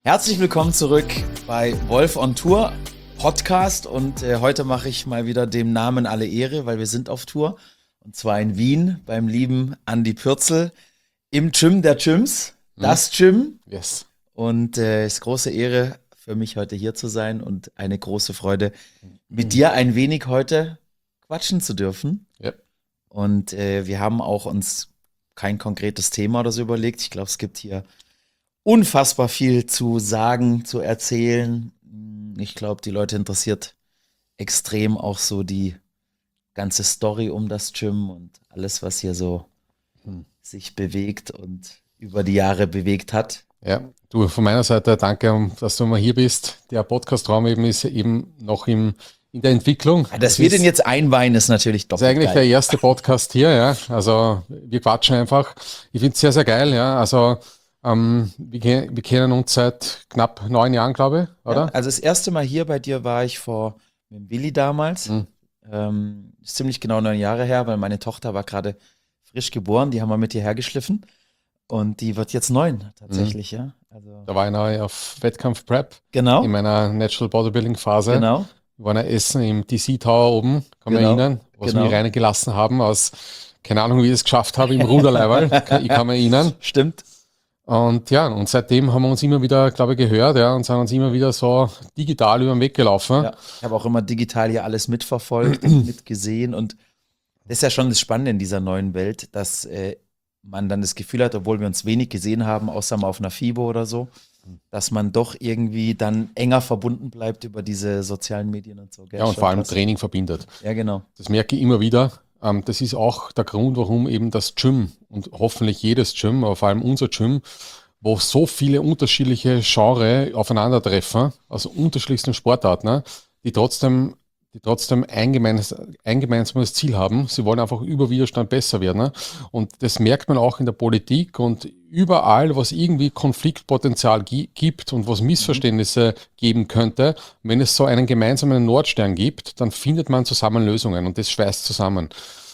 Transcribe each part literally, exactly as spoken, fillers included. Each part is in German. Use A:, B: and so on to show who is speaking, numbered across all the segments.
A: Herzlich willkommen zurück bei Wolf on Tour Podcast und äh, heute mache ich mal wieder dem Namen alle Ehre, weil wir sind auf Tour und zwar in Wien beim lieben Andi Pürzel im Gym der Gyms, das Gym.
B: Yes.
A: Und äh, es ist große Ehre für mich heute hier zu sein und eine große Freude mit dir ein wenig heute quatschen zu dürfen.
B: Ja.
A: Und äh, wir haben auch uns kein konkretes Thema oder so überlegt. Ich glaube, es gibt hier unfassbar viel zu sagen, zu erzählen. Ich glaube, die Leute interessiert extrem auch so die ganze Story um das Gym und alles, was hier so hm. sich bewegt und über die Jahre bewegt hat.
B: Ja, du, von meiner Seite danke, dass du mal hier bist. Der Podcast-Raum eben ist eben noch im, in der Entwicklung.
A: Ja, dass das wir ist, den jetzt einweihen, ist natürlich doppelt
B: geil. Das ist eigentlich
A: geil.
B: Der erste Podcast hier, ja. Also wir quatschen einfach. Ich finde es sehr, sehr geil, ja. Also Ähm, wir, wir kennen uns seit knapp neun Jahren, glaube ich, oder?
A: Ja, also das erste Mal hier bei dir war ich vor mit dem Willi damals. Mhm. Ähm, ist ziemlich genau neun Jahre her, weil meine Tochter war gerade frisch geboren. Die haben wir mit hierher geschliffen. Und die wird jetzt neun, tatsächlich, mhm. ja. Also
B: da war ich noch auf Wettkampf-Prep.
A: Genau.
B: In meiner Natural Bodybuilding-Phase.
A: Genau.
B: Wir waren ja essen im D C-Tower oben, kann man
A: genau.
B: erinnern, was
A: genau.
B: wir reingelassen haben aus, keine Ahnung, wie ich es geschafft habe, im Ruderleiberl. Ich kann mich erinnern.
A: Stimmt.
B: Und ja, und seitdem haben wir uns immer wieder, glaube ich, gehört, ja, und sind uns immer wieder so digital über den Weg gelaufen.
A: Ja, ich habe auch immer digital hier alles mitverfolgt und mitgesehen. Und das ist ja schon das Spannende in dieser neuen Welt, dass äh, man dann das Gefühl hat, obwohl wir uns wenig gesehen haben, außer mal auf einer FIBO oder so, dass man doch irgendwie dann enger verbunden bleibt über diese sozialen Medien und so. Gell?
B: Ja, und
A: schon
B: vor allem
A: krass.
B: Training verbindet.
A: Ja, genau.
B: Das merke ich immer wieder. Das ist auch der Grund, warum eben das Gym und hoffentlich jedes Gym, aber vor allem unser Gym, wo so viele unterschiedliche Genres aufeinandertreffen, also unterschiedlichsten Sportarten, die trotzdem, die trotzdem ein, gemeins, ein gemeinsames Ziel haben. Sie wollen einfach über Widerstand besser werden. Und das merkt man auch in der Politik und überall, was irgendwie Konfliktpotenzial gi- gibt und was Missverständnisse mhm. geben könnte. Wenn es so einen gemeinsamen Nordstern gibt, dann findet man zusammen Lösungen und das schweißt zusammen.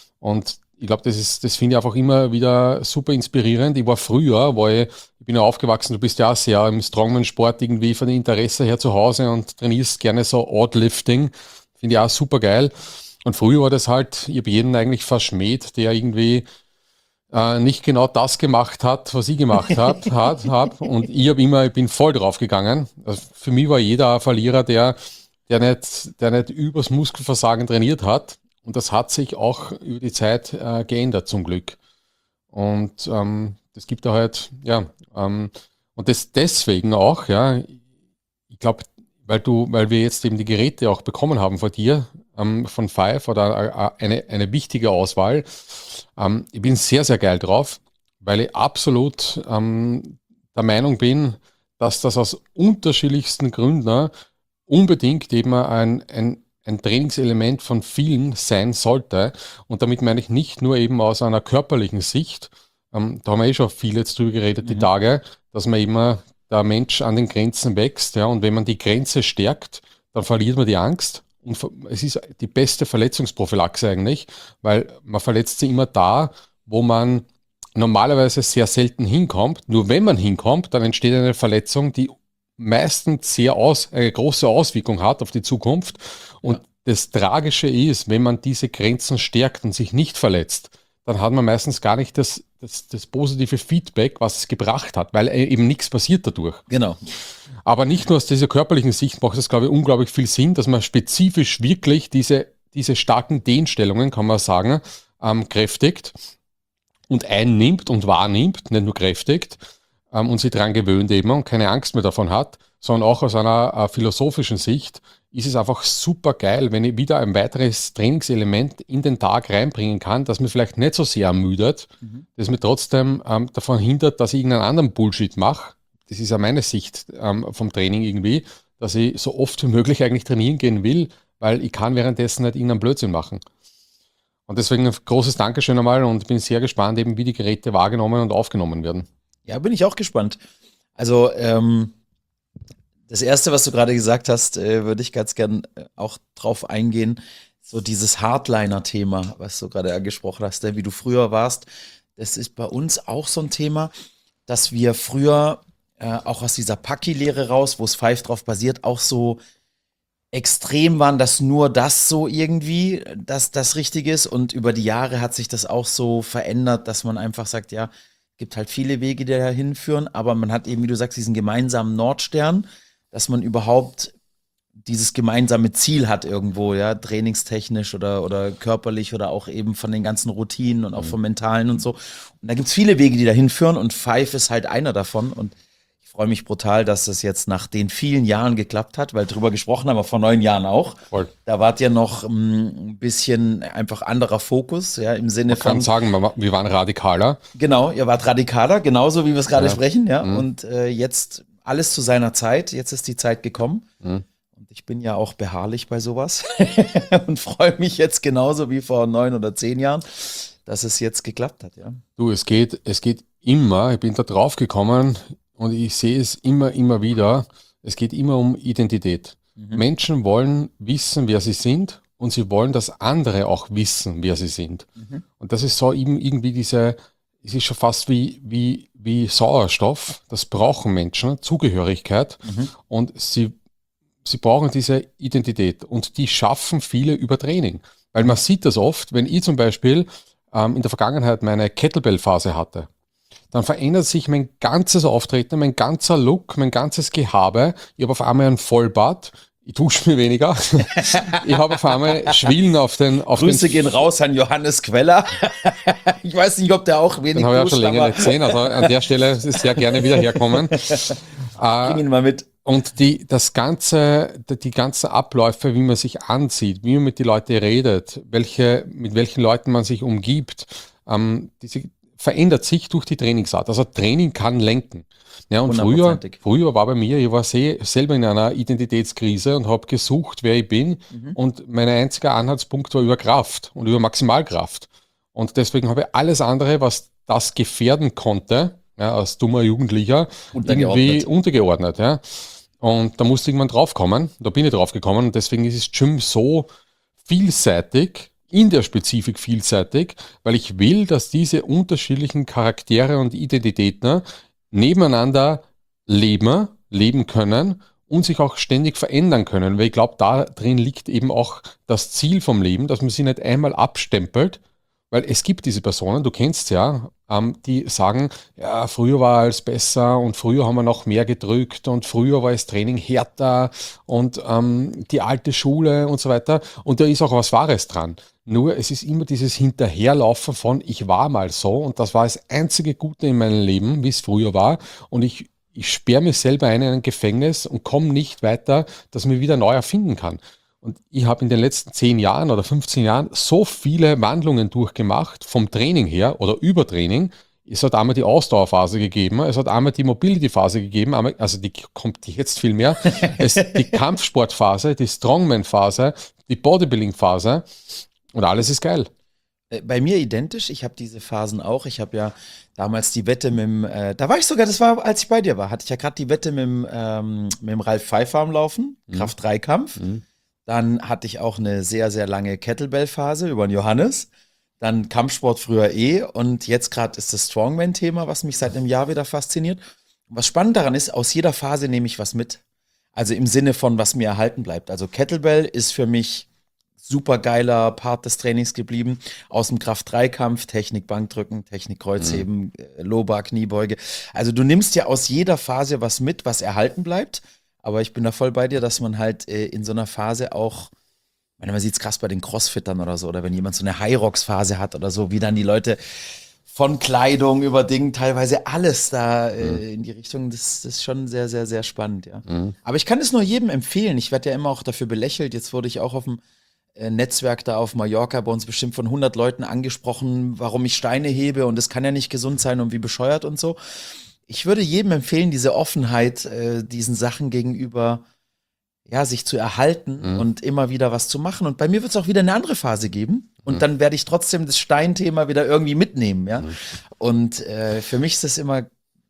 B: Und ich glaube, das ist, das finde ich einfach immer wieder super inspirierend. Ich war früher, weil ich bin ja aufgewachsen, du bist ja auch sehr im Strongman-Sport irgendwie von dem Interesse her zu Hause und trainierst gerne so Odd-Lifting. Finde ich auch super geil. Und früher war das halt, ich habe jeden eigentlich verschmäht, der irgendwie äh, nicht genau das gemacht hat, was ich gemacht habe. hat, hab. Und ich habe immer, ich bin voll drauf gegangen. Also für mich war jeder ein Verlierer, der, der nicht, der nicht übers Muskelversagen trainiert hat. Und das hat sich auch über die Zeit äh, geändert, zum Glück. Und ähm, das gibt da halt, ja, ähm, und das deswegen auch, ja, ich glaube, weil du, weil wir jetzt eben die Geräte auch bekommen haben von dir, ähm, von Five oder eine, eine wichtige Auswahl. Ähm, ich bin sehr, sehr geil drauf, weil ich absolut ähm, der Meinung bin, dass das aus unterschiedlichsten Gründen unbedingt eben ein, ein ein Trainingselement von vielen sein sollte. Und damit meine ich nicht nur eben aus einer körperlichen Sicht, ähm, da haben wir eh schon viel jetzt drüber geredet, mhm. die Tage, dass man immer der Mensch an den Grenzen wächst, ja, und wenn man die Grenze stärkt, dann verliert man die Angst. Und es ist die beste Verletzungsprophylaxe eigentlich, weil man verletzt sich immer da, wo man normalerweise sehr selten hinkommt. Nur wenn man hinkommt, dann entsteht eine Verletzung, die meistens sehr aus, eine große Auswirkung hat auf die Zukunft. Und ja. das Tragische ist, wenn man diese Grenzen stärkt und sich nicht verletzt, dann hat man meistens gar nicht das, das, das positive Feedback, was es gebracht hat, weil eben nichts passiert dadurch.
A: Genau.
B: Aber nicht nur aus dieser körperlichen Sicht macht es, glaube ich, unglaublich viel Sinn, dass man spezifisch wirklich diese, diese starken Dehnstellungen, kann man sagen, ähm, kräftigt und einnimmt und wahrnimmt, nicht nur kräftigt, ähm, und sich daran gewöhnt eben und keine Angst mehr davon hat, sondern auch aus einer äh, philosophischen Sicht ist es einfach super geil, wenn ich wieder ein weiteres Trainingselement in den Tag reinbringen kann, das mir vielleicht nicht so sehr ermüdet, mhm. das mir trotzdem ähm, davon hindert, dass ich irgendeinen anderen Bullshit mache. Das ist ja meine Sicht ähm, vom Training irgendwie, dass ich so oft wie möglich eigentlich trainieren gehen will, weil ich kann währenddessen nicht irgendeinen Blödsinn machen. Und deswegen ein großes Dankeschön einmal und bin sehr gespannt, eben wie die Geräte wahrgenommen und aufgenommen werden.
A: Ja, bin ich auch gespannt. Also, ähm, das Erste, was du gerade gesagt hast, äh, würde ich ganz gern äh, auch drauf eingehen. So dieses Hardliner-Thema, was du gerade angesprochen hast, ne? Wie du früher warst. Das ist bei uns auch so ein Thema, dass wir früher äh, auch aus dieser Paki-Lehre raus, wo es Five drauf basiert, auch so extrem waren, dass nur das so irgendwie das, das Richtige ist. Und über die Jahre hat sich das auch so verändert, dass man einfach sagt, ja, gibt halt viele Wege, die da hinführen, aber man hat eben, wie du sagst, diesen gemeinsamen Nordstern, dass man überhaupt dieses gemeinsame Ziel hat irgendwo, ja, trainingstechnisch oder, oder körperlich oder auch eben von den ganzen Routinen und auch vom Mentalen und so. Und da gibt's viele Wege, die da hinführen und Five ist halt einer davon und ich freue mich brutal, dass es jetzt nach den vielen Jahren geklappt hat, weil drüber gesprochen haben wir vor neun Jahren auch.
B: Voll.
A: Da wart ja noch m, ein bisschen einfach anderer Fokus, ja, im Sinne
B: Man kann
A: von,
B: sagen, wir wa- wir waren radikaler.
A: genau, ihr wart radikaler, genauso wie wir es gerade
B: Ja.
A: sprechen, ja,
B: Mhm.
A: und äh, jetzt alles zu seiner Zeit, jetzt ist die Zeit gekommen.
B: Mhm.
A: Und ich bin ja auch beharrlich bei sowas und freue mich jetzt genauso wie vor neun oder zehn Jahren, dass es jetzt geklappt hat, ja.
B: Du, es geht, es geht immer, ich bin da drauf gekommen und ich sehe es immer, immer wieder, es geht immer um Identität.
A: Mhm.
B: Menschen wollen wissen, wer sie sind und sie wollen, dass andere auch wissen, wer sie sind.
A: Mhm.
B: Und das ist so eben irgendwie diese, es ist schon fast wie, wie, wie Sauerstoff, das brauchen Menschen, Zugehörigkeit
A: Mhm.
B: und sie, sie brauchen diese Identität und die schaffen viele über Training. Weil man sieht das oft, wenn ich zum Beispiel ähm, in der Vergangenheit meine Kettlebell-Phase hatte, dann verändert sich mein ganzes Auftreten, mein ganzer Look, mein ganzes Gehabe. Ich habe auf einmal einen Vollbart, ich dusche mir weniger. Ich habe auf einmal Schwillen auf den auf
A: Grüße
B: den,
A: gehen raus an Johannes Queller. Ich weiß nicht, ob der auch wenig
B: Den habe ich auch
A: duscht,
B: schon länger
A: aber
B: nicht gesehen, also an der Stelle ist sehr gerne wieder herkommen.
A: bring ihn mal mit.
B: Und die, das ganze, die, die ganzen Abläufe, wie man sich anzieht, wie man mit den Leuten redet, welche, mit welchen Leuten man sich umgibt, ähm, diese verändert sich durch die Trainingsart. Also Training kann lenken. Ja, und früher,
A: Hundertprozentig.
B: früher war bei mir, ich war se- selber in einer Identitätskrise und habe gesucht, wer ich bin.
A: Mhm.
B: Und mein einziger Anhaltspunkt war über Kraft und über Maximalkraft. Und deswegen habe ich alles andere, was das gefährden konnte, ja, als dummer Jugendlicher,
A: Untergeordnet.
B: irgendwie untergeordnet. Ja. Und da musste irgendwann draufkommen. Da bin ich draufgekommen. Und deswegen ist das Gym so vielseitig, in der Spezifik vielseitig, weil ich will, dass diese unterschiedlichen Charaktere und Identitäten nebeneinander leben, leben können und sich auch ständig verändern können. Weil ich glaube, da drin liegt eben auch das Ziel vom Leben, dass man sie nicht einmal abstempelt, weil es gibt diese Personen, du kennst ja, ähm, die sagen, ja, früher war alles besser und früher haben wir noch mehr gedrückt und früher war das Training härter und ähm, die alte Schule und so weiter. Und da ist auch was Wahres dran. Nur es ist immer dieses Hinterherlaufen von, ich war mal so und das war das einzige Gute in meinem Leben, wie es früher war. Und ich, ich sperre mich selber ein in ein Gefängnis und komme nicht weiter, dass ich mich wieder neu erfinden kann. Und ich habe in den letzten zehn Jahren oder fünfzehn Jahren so viele Wandlungen durchgemacht, vom Training her oder Übertraining. Es hat einmal die Ausdauerphase gegeben, es hat einmal die Mobility-Phase gegeben, einmal, also die kommt jetzt viel mehr, es, die Kampfsportphase, die Strongman-Phase, die Bodybuilding-Phase und alles ist geil.
A: Äh, Bei mir identisch, ich habe diese Phasen auch. Ich habe ja damals die Wette mit dem, äh, da war ich sogar, das war, als ich bei dir war, hatte ich ja gerade die Wette mit dem, ähm, mit dem Ralf Pfeiffer am Laufen,
B: Mhm.
A: Kraft-Dreikampf.
B: Mhm.
A: Dann hatte ich auch eine sehr, sehr lange Kettlebell-Phase über den Johannes. Dann Kampfsport früher eh. Und jetzt gerade ist das Strongman-Thema, was mich seit einem Jahr wieder fasziniert. Und was spannend daran ist, aus jeder Phase nehme ich was mit. Also im Sinne von, was mir erhalten bleibt. Also Kettlebell ist für mich super geiler Part des Trainings geblieben. Aus dem Kraft-Dreikampf, Technik Bankdrücken, Technik Kreuzheben, äh, Low-Bar, Kniebeuge. Also du nimmst ja aus jeder Phase was mit, was erhalten bleibt. Aber ich bin da voll bei dir, dass man halt äh, in so einer Phase auch, ich meine, man sieht es krass bei den Crossfittern oder so, oder wenn jemand so eine High-Rocks-Phase hat oder so, wie dann die Leute von Kleidung über Dinge, teilweise alles da äh,
B: Mhm.
A: in die Richtung, das, das ist schon sehr, sehr, sehr spannend, ja.
B: Mhm.
A: Aber ich kann es nur jedem empfehlen. Ich werde ja immer auch dafür belächelt. Jetzt wurde ich auch auf dem äh, Netzwerk da auf Mallorca bei uns bestimmt von hundert Leuten angesprochen, warum ich Steine hebe und das kann ja nicht gesund sein und wie bescheuert und so. Ich würde jedem empfehlen, diese Offenheit, äh, diesen Sachen gegenüber, ja, sich zu erhalten
B: Mhm.
A: und immer wieder was zu machen. Und bei mir wird es auch wieder eine andere Phase geben. Und
B: Mhm.
A: dann werde ich trotzdem das Steinthema wieder irgendwie mitnehmen, ja.
B: Mhm.
A: Und äh, für mich ist das immer,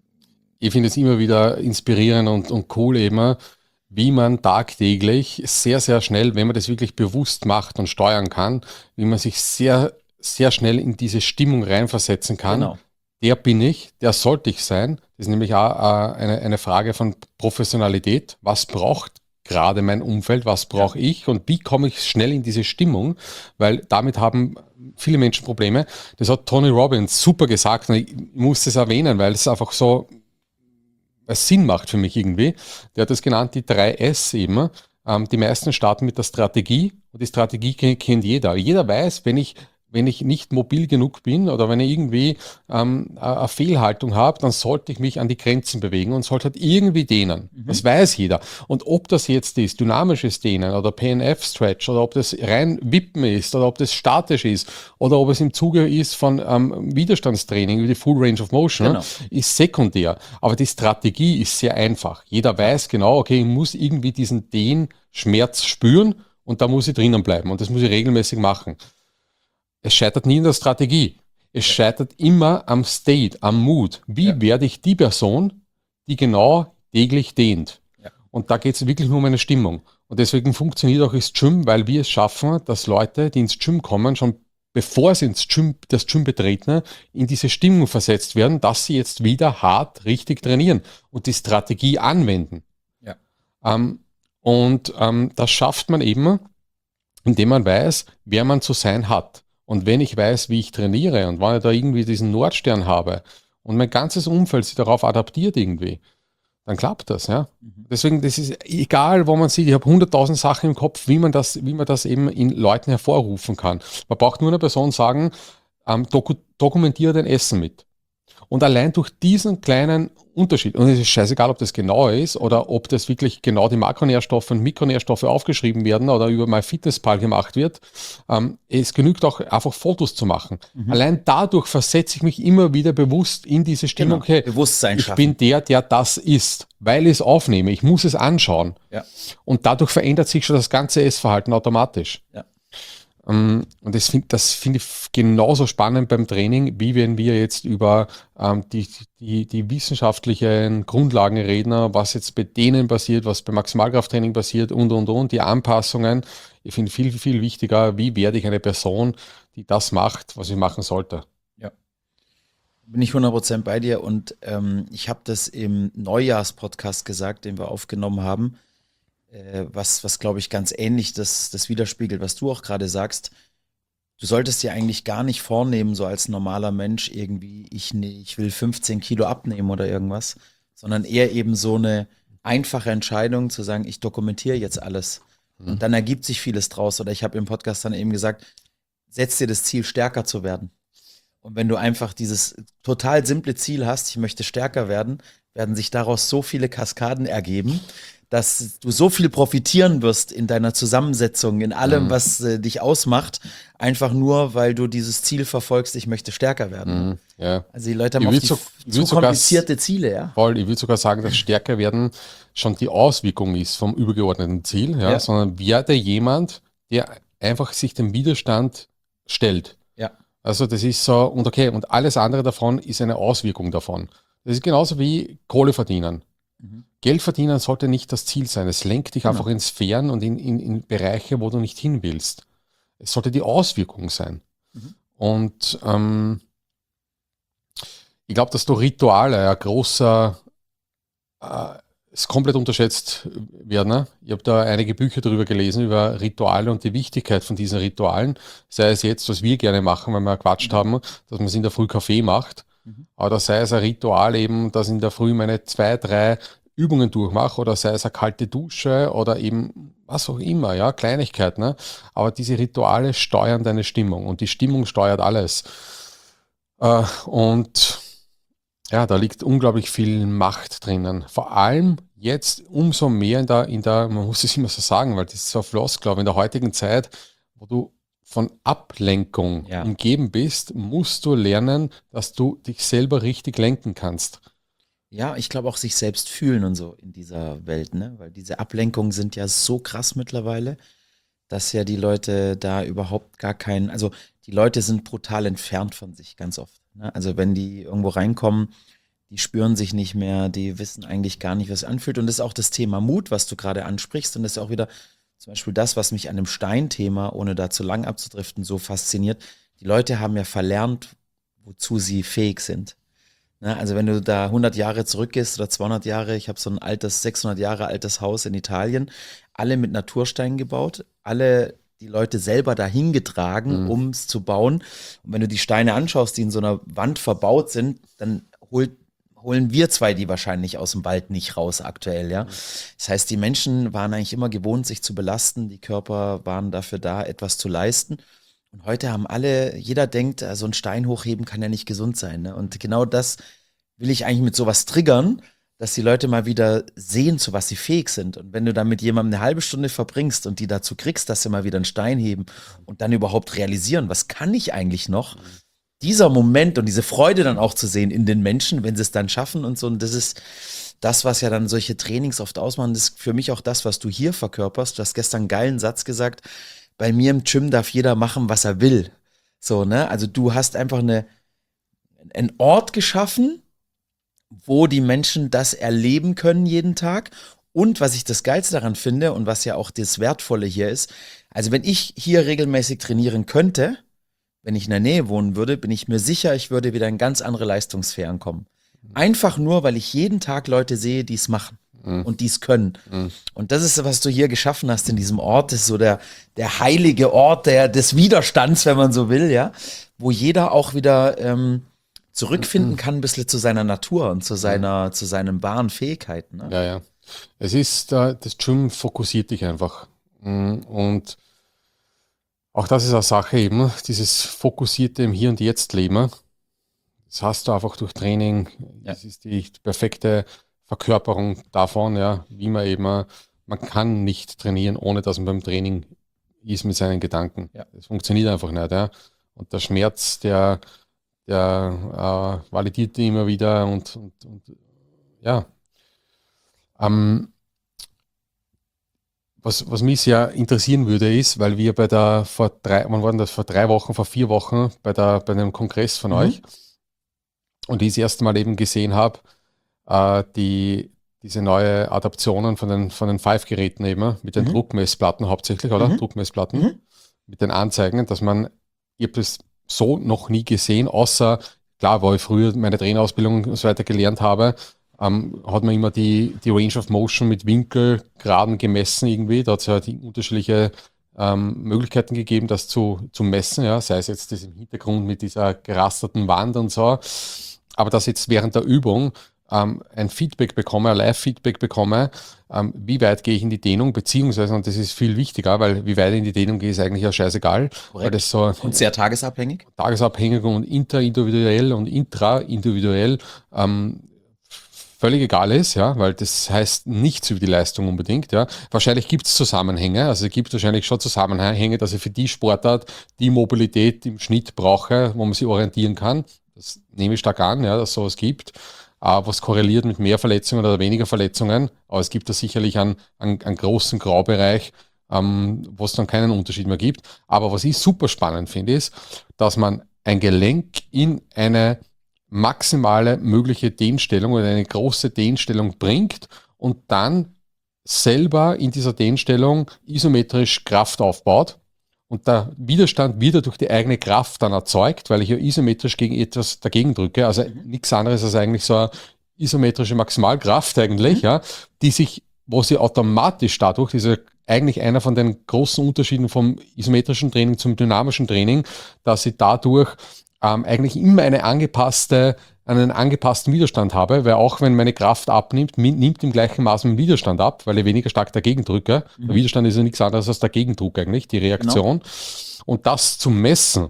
B: Ich finde es immer wieder inspirierend und, und cool immer, wie man tagtäglich sehr, sehr schnell, wenn man das wirklich bewusst macht und steuern kann, wie man sich sehr, sehr schnell in diese Stimmung reinversetzen kann,
A: genau.
B: der bin ich, der sollte ich sein. Das ist nämlich auch äh, eine, eine Frage von Professionalität. Was braucht gerade mein Umfeld, was brauche
A: Ja.
B: ich und wie komme ich schnell in diese Stimmung? Weil damit haben viele Menschen Probleme. Das hat Tony Robbins super gesagt und ich muss es erwähnen, weil es einfach so es Sinn macht für mich irgendwie. Der hat das genannt, die drei S eben. Ähm, die meisten starten mit der Strategie und die Strategie kennt, kennt jeder. Jeder weiß, wenn ich, wenn ich nicht mobil genug bin oder wenn ich irgendwie ähm, eine Fehlhaltung habe, dann sollte ich mich an die Grenzen bewegen und sollte halt irgendwie dehnen.
A: Mhm.
B: Das weiß jeder. Und ob das jetzt ist, dynamisches Dehnen oder P N F-Stretch oder ob das rein Wippen ist oder ob das statisch ist oder ob es im Zuge ist von ähm, Widerstandstraining über die Full Range of Motion,
A: Genau.
B: ist sekundär. Aber die Strategie ist sehr einfach. Jeder weiß genau, okay, ich muss irgendwie diesen Dehnschmerz spüren und da muss ich drinnen bleiben und das muss ich regelmäßig machen. Es scheitert nie in der Strategie. Es
A: Ja.
B: scheitert immer am State, am Mood. Wie
A: Ja.
B: werde ich die Person, die genau täglich dehnt?
A: Ja.
B: Und da geht es wirklich nur um eine Stimmung. Und deswegen funktioniert auch das Gym, weil wir es schaffen, dass Leute, die ins Gym kommen, schon bevor sie ins Gym, das Gym betreten, in diese Stimmung versetzt werden, dass sie jetzt wieder hart richtig trainieren und die Strategie anwenden.
A: Ja.
B: Ähm, und ähm, das schafft man eben, indem man weiß, wer man zu sein hat. Und wenn ich weiß, wie ich trainiere und wenn ich da irgendwie diesen Nordstern habe und mein ganzes Umfeld sich darauf adaptiert irgendwie, dann klappt das, ja.
A: Mhm.
B: Deswegen, das ist egal, wo man sieht, ich habe hunderttausend Sachen im Kopf, wie man das, wie man das eben in Leuten hervorrufen kann. Man braucht nur einer Person sagen, ähm, doku dokumentiere dein Essen mit. Und allein durch diesen kleinen Unterschied, und es ist scheißegal, ob das genau ist oder ob das wirklich genau die Makronährstoffe und Mikronährstoffe aufgeschrieben werden oder über MyFitnessPal gemacht wird, ähm, es genügt auch einfach Fotos zu machen.
A: Mhm.
B: Allein dadurch versetze ich mich immer wieder bewusst in diese Stimmung,
A: Genau.
B: okay,
A: Bewusstsein
B: ich
A: schaffen.
B: bin der, der das ist, weil ich es aufnehme, ich muss es anschauen.
A: Ja.
B: Und dadurch verändert sich schon das ganze Essverhalten automatisch.
A: Ja.
B: Um, und das finde das find ich genauso spannend beim Training, wie wenn wir jetzt über ähm, die, die, die wissenschaftlichen Grundlagen reden, was jetzt bei denen passiert, was beim Maximalkrafttraining passiert und, und, und, die Anpassungen. Ich finde viel, viel wichtiger, wie werde ich eine Person, die das macht, was ich machen sollte.
A: Ja. Bin ich hundert Prozent bei dir und ähm, ich habe das im Neujahrspodcast gesagt, den wir aufgenommen haben, äh, was, was glaube ich ganz ähnlich das, das widerspiegelt, was du auch gerade sagst. Du solltest dir eigentlich gar nicht vornehmen, so als normaler Mensch irgendwie, ich, nee, ich will fünfzehn Kilo abnehmen oder irgendwas, sondern eher eben so eine einfache Entscheidung zu sagen, ich dokumentiere jetzt alles.
B: Mhm.
A: Und dann ergibt sich vieles draus. Oder ich habe im Podcast dann eben gesagt, setz dir das Ziel, stärker zu werden. Und wenn du einfach dieses total simple Ziel hast, ich möchte stärker werden, werden sich daraus so viele Kaskaden ergeben, dass du so viel profitieren wirst in deiner Zusammensetzung, in allem,
B: Mhm.
A: was äh, dich ausmacht, einfach nur, weil du dieses Ziel verfolgst, ich möchte stärker werden.
B: Mhm. Ja.
A: Also die Leute haben
B: Ich
A: oft
B: würd
A: die
B: so-
A: f-
B: ich
A: zu
B: würd sogar
A: komplizierte Ziele, ja.
B: Voll, ich würde sogar sagen, dass stärker werden schon die Auswirkung ist vom übergeordneten Ziel, ja,
A: Ja.
B: sondern werde jemand, der einfach sich dem Widerstand stellt.
A: Ja.
B: Also das ist so, und okay, und alles andere davon ist eine Auswirkung davon. Das ist genauso wie Kohle verdienen.
A: Mhm.
B: Geld verdienen sollte nicht das Ziel sein. Es lenkt dich
A: Genau.
B: einfach in Sphären und in, in, in Bereiche, wo du nicht hin willst. Es sollte die Auswirkung sein.
A: Mhm.
B: Und ähm, ich glaube, dass durch Rituale ein großer, äh, ist komplett unterschätzt werden. Ne? Ich habe da einige Bücher darüber gelesen, über Rituale und die Wichtigkeit von diesen Ritualen. Sei es jetzt, was wir gerne machen, wenn wir gequatscht haben, dass man es in der Früh Kaffee macht.
A: Mhm.
B: Oder sei es ein Ritual eben, dass ich in der Früh meine zwei, drei Übungen durchmache oder sei es eine kalte Dusche oder eben was auch immer, ja, Kleinigkeiten. Ne? Aber diese Rituale steuern deine Stimmung und die Stimmung steuert alles. Äh, und ja, da liegt unglaublich viel Macht drinnen. Vor allem jetzt umso mehr in der, in der, man muss es immer so sagen, weil das ist so Floss, glaube ich, in der heutigen Zeit, wo du von Ablenkung
A: Ja.
B: umgeben bist, musst du lernen, dass du dich selber richtig lenken kannst.
A: Ja, ich glaube auch sich selbst fühlen und so in dieser Welt, ne? Weil diese Ablenkungen sind ja so krass mittlerweile, dass ja die Leute da überhaupt gar keinen, also die Leute sind brutal entfernt von sich ganz oft. Ne? Also wenn die irgendwo reinkommen, die spüren sich nicht mehr, die wissen eigentlich gar nicht, was es anfühlt. Und das ist auch das Thema Mut, was du gerade ansprichst. Und das ist auch wieder zum Beispiel das, was mich an dem Steinthema, ohne da zu lang abzudriften, so fasziniert. Die Leute haben ja verlernt, wozu sie fähig sind. Ne, also wenn du da hundert Jahre zurückgehst oder zweihundert Jahre, ich habe so ein altes, sechshundert Jahre altes Haus in Italien, alle mit Naturstein gebaut, alle die Leute selber dahin getragen,
B: Mhm.
A: um es zu bauen. Und wenn du die Steine anschaust, die in so einer Wand verbaut sind, dann holt, holen wir zwei die wahrscheinlich aus dem Wald nicht raus aktuell, ja. Das heißt, die Menschen waren eigentlich immer gewohnt, sich zu belasten, die Körper waren dafür da, etwas zu leisten. Und heute haben alle, jeder denkt, so ein Stein hochheben kann ja nicht gesund sein. Ne? Und genau das will ich eigentlich mit sowas triggern, dass die Leute mal wieder sehen, zu was sie fähig sind. Und wenn du dann mit jemandem eine halbe Stunde verbringst und die dazu kriegst, dass sie mal wieder einen Stein heben und dann überhaupt realisieren, was kann ich eigentlich noch? Dieser Moment und diese Freude dann auch zu sehen in den Menschen, wenn sie es dann schaffen und so. Und das ist das, was ja dann solche Trainings oft ausmachen. Das ist für mich auch das, was du hier verkörperst. Du hast gestern einen geilen Satz gesagt. Bei mir im Gym darf jeder machen, was er will. So, ne? Also du hast einfach eine, einen Ort geschaffen, wo die Menschen das erleben können jeden Tag. Und was ich das Geilste daran finde und was ja auch das Wertvolle hier ist, also wenn ich hier regelmäßig trainieren könnte, wenn ich in der Nähe wohnen würde, bin ich mir sicher, ich würde wieder in ganz andere Leistungssphären kommen. Einfach nur, weil ich jeden Tag Leute sehe, die es machen
B: Mhm.
A: und die es können.
B: Mhm.
A: Und das ist, was du hier geschaffen hast in diesem Ort, das ist so der, der heilige Ort der, des Widerstands, wenn man so will, ja, wo jeder auch wieder ähm, zurückfinden kann ein bisschen zu seiner Natur und zu seiner, zu seinen wahren Fähigkeiten. Ne?
B: Ja, ja. Es ist, äh, das Gym fokussiert dich einfach. Mm, Und auch das ist eine Sache eben, dieses fokussierte im Hier und Jetzt Leben. Das hast du einfach durch Training.
A: Ja.
B: Das ist die perfekte Verkörperung davon, ja, wie man eben, äh, man kann nicht trainieren, ohne dass man beim Training ist mit seinen Gedanken.
A: Ja.
B: Das funktioniert einfach nicht, ja. Und der Schmerz, der, der äh, validiert die immer wieder und, und, und ja. Ähm, was, was mich sehr interessieren würde, ist, weil wir bei der, vor drei, wann war denn das, vor drei Wochen, vor vier Wochen, bei der, bei einem Kongress von
A: Mhm.
B: euch und ich das erste Mal eben gesehen habe, äh, die, diese neue Adaptionen von den, von den Five-Geräten eben, mit den
A: Mhm.
B: Druckmessplatten hauptsächlich, oder?
A: Mhm.
B: Druckmessplatten,
A: Mhm.
B: mit den Anzeigen, dass man, ich habe das so noch nie gesehen, außer, klar, weil ich früher meine Trainerausbildung und so weiter gelernt habe, ähm, hat man immer die, die Range of Motion mit Winkelgraden gemessen irgendwie. Da hat es halt unterschiedliche ähm, Möglichkeiten gegeben, das zu, zu messen, ja, sei es jetzt das im Hintergrund mit dieser gerasterten Wand und so. Aber dass jetzt während der Übung ähm, ein Feedback bekomme, ein Live-Feedback bekomme, ähm, wie weit gehe ich in die Dehnung, beziehungsweise, und das ist viel wichtiger, weil wie weit in die Dehnung gehe, ist eigentlich ja scheißegal, weil
A: Korrekt.
B: das so
A: Und sehr tagesabhängig.
B: tagesabhängig und interindividuell und intraindividuell ähm, völlig egal ist, ja, weil das heißt nichts über die Leistung unbedingt, ja. Wahrscheinlich gibt es Zusammenhänge, also es gibt wahrscheinlich schon Zusammenhänge, dass ich für die Sportart die Mobilität im Schnitt brauche, wo man sich orientieren kann. Das nehme ich stark an, ja, dass es sowas gibt. Äh, was korreliert mit mehr Verletzungen oder weniger Verletzungen, aber es gibt da sicherlich einen, einen, einen großen Graubereich, ähm, wo es dann keinen Unterschied mehr gibt. Aber was ich super spannend finde, ist, dass man ein Gelenk in eine maximale mögliche Dehnstellung oder eine große Dehnstellung bringt und dann selber in dieser Dehnstellung isometrisch Kraft aufbaut und der Widerstand wieder durch die eigene Kraft dann erzeugt, weil ich ja isometrisch gegen etwas dagegen drücke, also
A: Mhm.
B: nichts anderes als eigentlich so eine isometrische Maximalkraft eigentlich,
A: Mhm.
B: ja, die sich, wo sie automatisch dadurch, diese eigentlich einer von den großen Unterschieden vom isometrischen Training zum dynamischen Training, dass sie dadurch ähm, eigentlich immer eine angepasste, einen angepassten Widerstand habe, weil auch wenn meine Kraft abnimmt, mi- nimmt im gleichen Maß mein Widerstand ab, weil ich weniger stark dagegen drücke. Der
A: Mhm.
B: Widerstand ist ja nichts anderes als der Gegendruck eigentlich, die Reaktion. Und das zu messen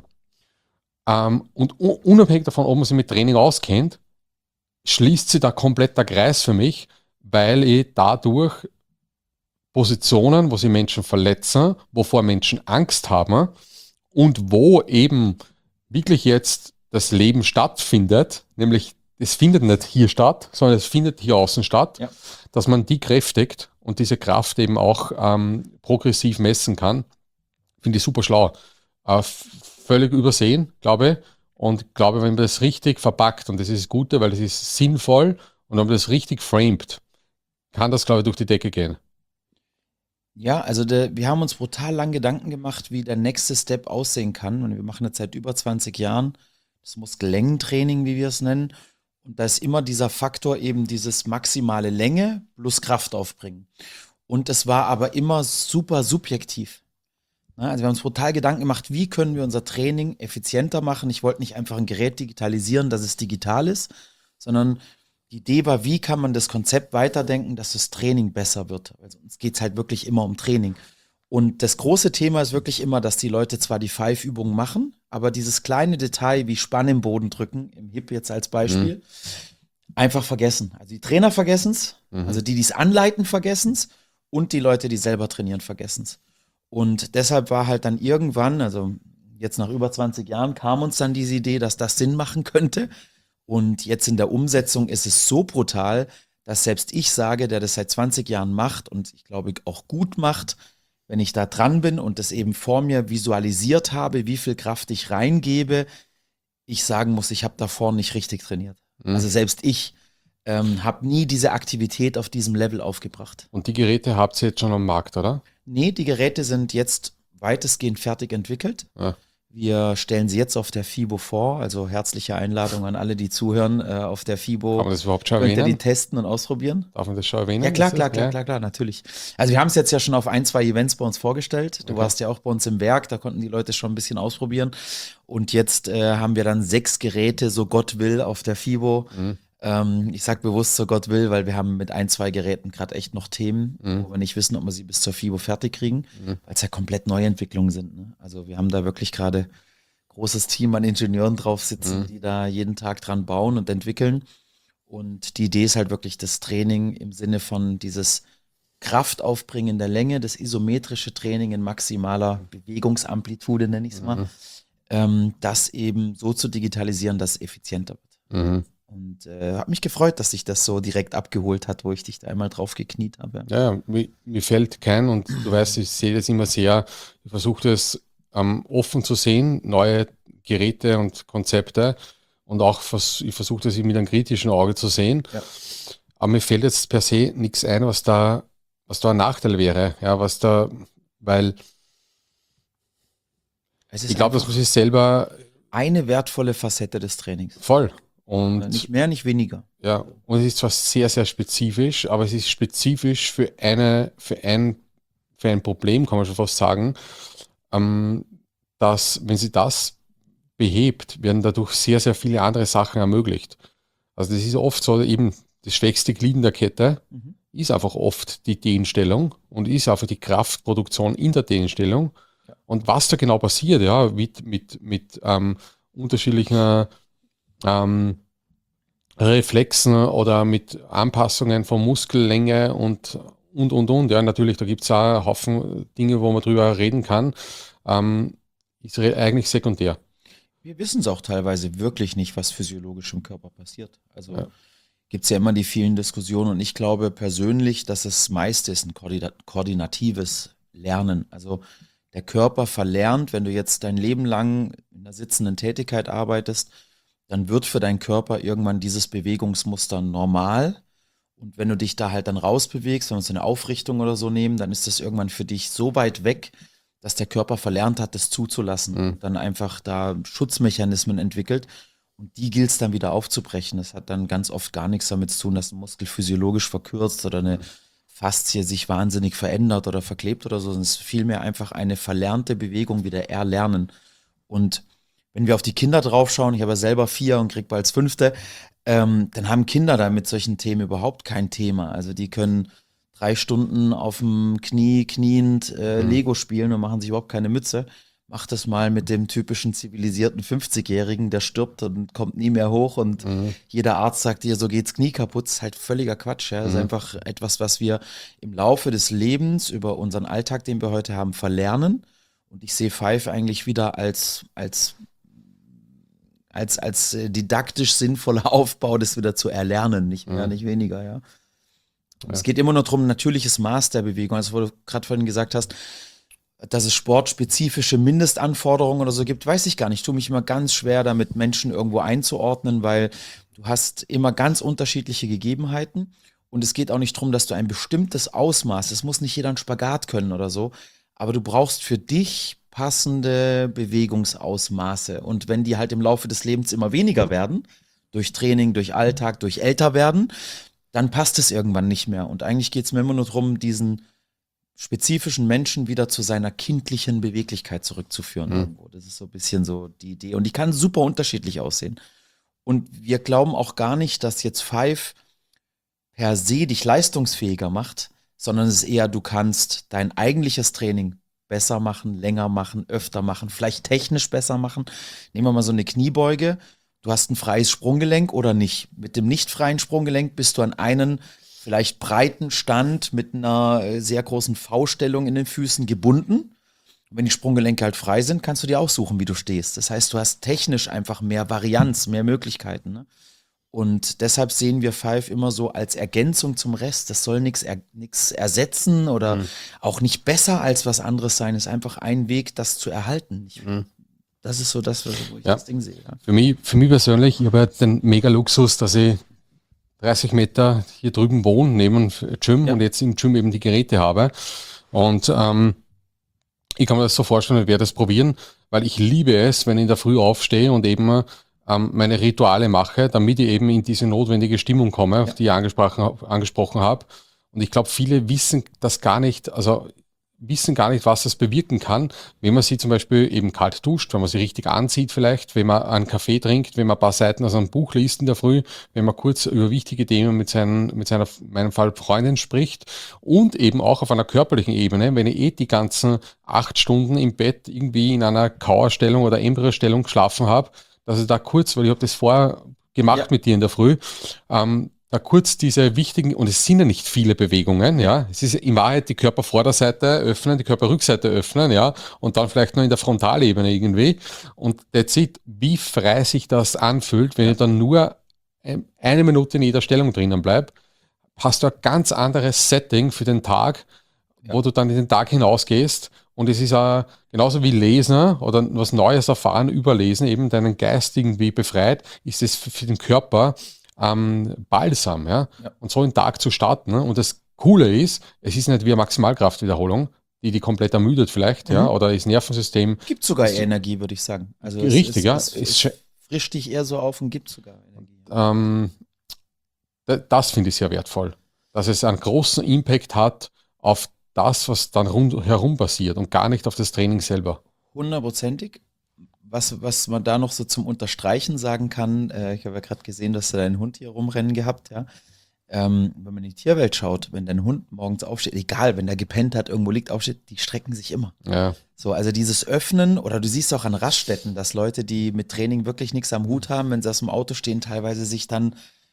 B: ähm, und u- unabhängig davon, ob man sich mit Training auskennt, schließt sich da komplett der Kreis für mich, weil ich dadurch Positionen, wo sie Menschen verletzen, wovor Menschen Angst haben und wo eben wirklich jetzt das Leben stattfindet, nämlich es findet nicht hier statt, sondern es findet hier außen statt,
A: Ja.
B: dass man die kräftigt und diese Kraft eben auch ähm, progressiv messen kann, finde ich super schlau. Äh, völlig übersehen, glaube ich. Und glaube, wenn man das richtig verpackt, und das ist das Gute, weil es ist sinnvoll, und wenn man das richtig framed, kann das, glaube ich, durch die Decke gehen.
A: Ja, also der, wir haben uns brutal lang Gedanken gemacht, wie der nächste Step aussehen kann. Und wir machen jetzt seit über zwanzig Jahren das Muskellängentraining, wie wir es nennen. Und da ist immer dieser Faktor eben dieses maximale Länge plus Kraft aufbringen. Und es war aber immer super subjektiv. Ne, also wir haben uns brutal Gedanken gemacht, wie können wir unser Training effizienter machen. Ich wollte nicht einfach ein Gerät digitalisieren, dass es digital ist, sondern die Idee war, wie kann man das Konzept weiterdenken, dass das Training besser wird. Also uns geht es halt wirklich immer um Training. Und das große Thema ist wirklich immer, dass die Leute zwar die Five-Übungen machen, aber dieses kleine Detail wie Spann im Boden drücken, im Hip jetzt als Beispiel, mhm. einfach vergessen. Also die Trainer vergessen es, mhm. also die, die es anleiten, vergessen es und die Leute, die selber trainieren, vergessen es. Und deshalb war halt dann irgendwann, also jetzt nach über zwanzig Jahren, kam uns dann diese Idee, dass das Sinn machen könnte. Und jetzt in der Umsetzung ist es so brutal, dass selbst ich sage, der das seit zwanzig Jahren macht und ich glaube auch gut macht, wenn ich da dran bin und das eben vor mir visualisiert habe, wie viel Kraft ich reingebe, ich sagen muss, ich habe davor nicht richtig trainiert. Mhm. Also selbst ich ähm, habe nie diese Aktivität auf diesem Level aufgebracht.
B: Und die Geräte habt ihr jetzt schon am Markt, oder?
A: Nee, die Geräte sind jetzt weitestgehend fertig entwickelt. Ja. Wir stellen sie jetzt auf der FIBO vor, also herzliche Einladung an alle, die zuhören, äh, auf der FIBO.
B: Kann man das überhaupt schon
A: erwähnen? Könnt ihr die
B: erwähnen?
A: testen und ausprobieren?
B: Darf man das schon erwähnen?
A: Ja, klar, klar,
B: das?
A: klar,
B: Ja.
A: klar, klar, natürlich. Also wir haben es jetzt ja schon auf ein, zwei Events bei uns vorgestellt. Du
B: Okay.
A: warst ja auch bei uns im Werk, da konnten die Leute schon ein bisschen ausprobieren. Und jetzt äh, haben wir dann sechs Geräte, so Gott will, auf der FIBO.
B: Mhm.
A: Ähm, ich sag bewusst, so Gott will, weil wir haben mit ein, zwei Geräten gerade echt noch Themen,
B: Mhm.
A: wo wir nicht wissen, ob wir sie bis zur FIBO fertig kriegen,
B: Mhm.
A: weil es ja komplett Neuentwicklungen sind. Ne? Also wir haben da wirklich gerade großes Team an Ingenieuren drauf sitzen,
B: Mhm.
A: die da jeden Tag dran bauen und entwickeln. Und die Idee ist halt wirklich das Training im Sinne von dieses Kraftaufbringen in der Länge, das isometrische Training in maximaler Bewegungsamplitude, nenne ich es mal,
B: Mhm.
A: ähm, das eben so zu digitalisieren, dass es effizienter wird.
B: Mhm.
A: Und äh, habe mich gefreut, dass sich das so direkt abgeholt hat, wo ich dich da einmal drauf gekniet habe.
B: Ja, ja, mir, mir fällt kein, und du weißt, ich sehe das immer sehr, ich versuche das ähm, offen zu sehen, neue Geräte und Konzepte, und auch vers ich versuche das mit einem kritischen Auge zu sehen.
A: Ja.
B: Aber mir fällt jetzt per se nichts ein, was da, was da ein Nachteil wäre. Ja, was da, weil
A: Es ist
B: ich glaube, dass
A: einfach
B: man sich selber
A: eine wertvolle Facette des Trainings.
B: voll und
A: Nicht mehr, nicht weniger.
B: ja, und es ist zwar sehr, sehr spezifisch, aber es ist spezifisch für eine, für ein, für ein Problem, kann man schon fast sagen, ähm, dass, wenn sie das behebt, werden dadurch sehr, sehr viele andere Sachen ermöglicht. Also das ist oft so, eben das schwächste Glied in der Kette
A: Mhm.
B: ist einfach oft die Dehnstellung und ist einfach die Kraftproduktion in der Dehnstellung.
A: Ja.
B: Und was da genau passiert, ja, mit, mit, mit ähm, unterschiedlichen ähm, Reflexen oder mit Anpassungen von Muskellänge und und und und. Ja, natürlich, da gibt es auch einen Haufen Dinge, wo man drüber reden kann. Ähm, ist re- eigentlich sekundär.
A: Wir wissen es auch teilweise wirklich nicht, was physiologisch im Körper passiert. Also
B: Ja.
A: gibt es ja immer die vielen Diskussionen und ich glaube persönlich, dass das meiste ist ein koordina- koordinatives Lernen. Also der Körper verlernt, wenn du jetzt dein Leben lang in einer sitzenden Tätigkeit arbeitest, dann wird für deinen Körper irgendwann dieses Bewegungsmuster normal. Und wenn du dich da halt dann rausbewegst, wenn wir uns eine Aufrichtung oder so nehmen, dann ist das irgendwann für dich so weit weg, dass der Körper verlernt hat, das zuzulassen
B: Mhm.
A: und dann einfach da Schutzmechanismen entwickelt. Und die gilt es dann wieder aufzubrechen. Das hat dann ganz oft gar nichts damit zu tun, dass ein Muskel physiologisch verkürzt oder eine Faszie sich wahnsinnig verändert oder verklebt oder so. Es ist vielmehr einfach eine verlernte Bewegung wieder erlernen. Und wenn wir auf die Kinder draufschauen, ich habe ja selber vier und krieg bald das fünfte, ähm, dann haben Kinder da mit solchen Themen überhaupt kein Thema. Also die können drei Stunden auf dem Knie kniend äh,
B: Mhm.
A: Lego spielen und machen sich überhaupt keine Mütze. Mach das mal mit dem typischen zivilisierten fünfzigjährigen, der stirbt und kommt nie mehr hoch und
B: Mhm.
A: jeder Arzt sagt dir, so geht's Knie kaputt. Das ist halt völliger Quatsch. Ja? Das ist
B: Mhm.
A: einfach etwas, was wir im Laufe des Lebens über unseren Alltag, den wir heute haben, verlernen. Und ich sehe Five eigentlich wieder als, als als, als äh, didaktisch sinnvoller Aufbau, das wieder zu erlernen, nicht mehr,
B: Mhm.
A: nicht weniger, ja. Und
B: Ja.
A: es geht immer nur darum, natürliches Maß der Bewegung. Also, wo du gerade vorhin gesagt hast, dass es sportspezifische Mindestanforderungen oder so gibt, weiß ich gar nicht. Ich tue mich immer ganz schwer damit, Menschen irgendwo einzuordnen, weil du hast immer ganz unterschiedliche Gegebenheiten und es geht auch nicht darum, dass du ein bestimmtes Ausmaß, es muss nicht jeder einen Spagat können oder so, aber du brauchst für dich passende Bewegungsausmaße und wenn die halt im Laufe des Lebens immer weniger werden, durch Training, durch Alltag, durch Älterwerden, dann passt es irgendwann nicht mehr. Und eigentlich geht es mir immer nur darum, diesen spezifischen Menschen wieder zu seiner kindlichen Beweglichkeit zurückzuführen.
B: Mhm.
A: Irgendwo. Das ist so ein bisschen so die Idee. Und die kann super unterschiedlich aussehen. Und wir glauben auch gar nicht, dass jetzt Five per se dich leistungsfähiger macht, sondern es ist eher, du kannst dein eigentliches Training besser machen, länger machen, öfter machen, vielleicht technisch besser machen. Nehmen wir mal so eine Kniebeuge. Du hast ein freies Sprunggelenk oder nicht. Mit dem nicht freien Sprunggelenk bist du an einen vielleicht breiten Stand mit einer sehr großen V-Stellung in den Füßen gebunden. Wenn die Sprunggelenke halt frei sind, kannst du dir aussuchen, wie du stehst. Das heißt, du hast technisch einfach mehr Varianz, mehr Möglichkeiten. Ne? Und deshalb sehen wir Five immer so als Ergänzung zum Rest. Das soll nichts er, nix ersetzen oder mhm. auch nicht besser als was anderes sein. Es ist einfach ein Weg, das zu erhalten. Ich, mhm. Das ist so das, wo ich ja. das Ding sehe. Ja.
B: Für mich, für mich persönlich, ich habe ja den mega Luxus, dass ich dreißig Meter hier drüben wohne, neben dem Gym ja. und jetzt im Gym eben die Geräte habe. Und ähm, ich kann mir das so vorstellen, ich werde das probieren, weil ich liebe es, wenn ich in der Früh aufstehe und eben ähm, meine Rituale mache, damit ich eben in diese notwendige Stimmung komme, auf ja. die ich angesprochen, angesprochen habe. Und ich glaube, viele wissen das gar nicht, also wissen gar nicht, was das bewirken kann, wenn man sie zum Beispiel eben kalt duscht, wenn man sie richtig anzieht vielleicht, wenn man einen Kaffee trinkt, wenn man ein paar Seiten aus einem Buch liest in der Früh, wenn man kurz über wichtige Themen mit, seinen, mit seiner, in meinem Fall Freundin spricht und eben auch auf einer körperlichen Ebene, wenn ich eh die ganzen acht Stunden im Bett irgendwie in einer Kauerstellung oder Embryostellung geschlafen habe, dass ich da kurz, weil ich habe das vorher gemacht ja. mit dir in der Früh, ähm, da kurz diese wichtigen, und es sind ja nicht viele Bewegungen, ja, es ist in Wahrheit die Körpervorderseite öffnen, die Körperrückseite öffnen, ja, und dann vielleicht noch in der Frontalebene irgendwie, und that's it, wie frei sich das anfühlt, wenn ja. ich dann nur eine Minute in jeder Stellung drinnen bleib, hast du ein ganz anderes Setting für den Tag, ja. wo du dann in den Tag hinausgehst, und es ist auch genauso wie Lesen oder was Neues erfahren, überlesen, eben deinen Geist irgendwie befreit, ist es für den Körper Ähm, Balsam, ja? ja, und so einen Tag zu starten. Ne? Und das Coole ist, es ist nicht wie eine Maximalkraftwiederholung, die die komplett ermüdet vielleicht, mhm. ja, oder das Nervensystem.
A: Gibt sogar ist, Energie, würde ich sagen. Also
B: richtig,
A: es,
B: ja.
A: Es, es, es frischt dich eher so auf und gibt sogar Energie.
B: Ähm, das finde ich sehr wertvoll, dass es einen großen Impact hat auf das, was dann rundherum passiert und gar nicht auf das Training selber.
A: Hundertprozentig. Was, was man da noch so zum Unterstreichen sagen kann, äh, ich habe ja gerade gesehen, dass du deinen Hund hier rumrennen gehabt, ja. Ähm, wenn man in die Tierwelt schaut, wenn dein Hund morgens aufsteht, egal, wenn der gepennt hat, irgendwo liegt, aufsteht, die strecken sich immer.
B: Ja.
A: So, also dieses Öffnen, oder du siehst auch an Raststätten, dass Leute, die mit Training wirklich nichts am Hut haben, wenn sie aus dem Auto stehen, teilweise sich dann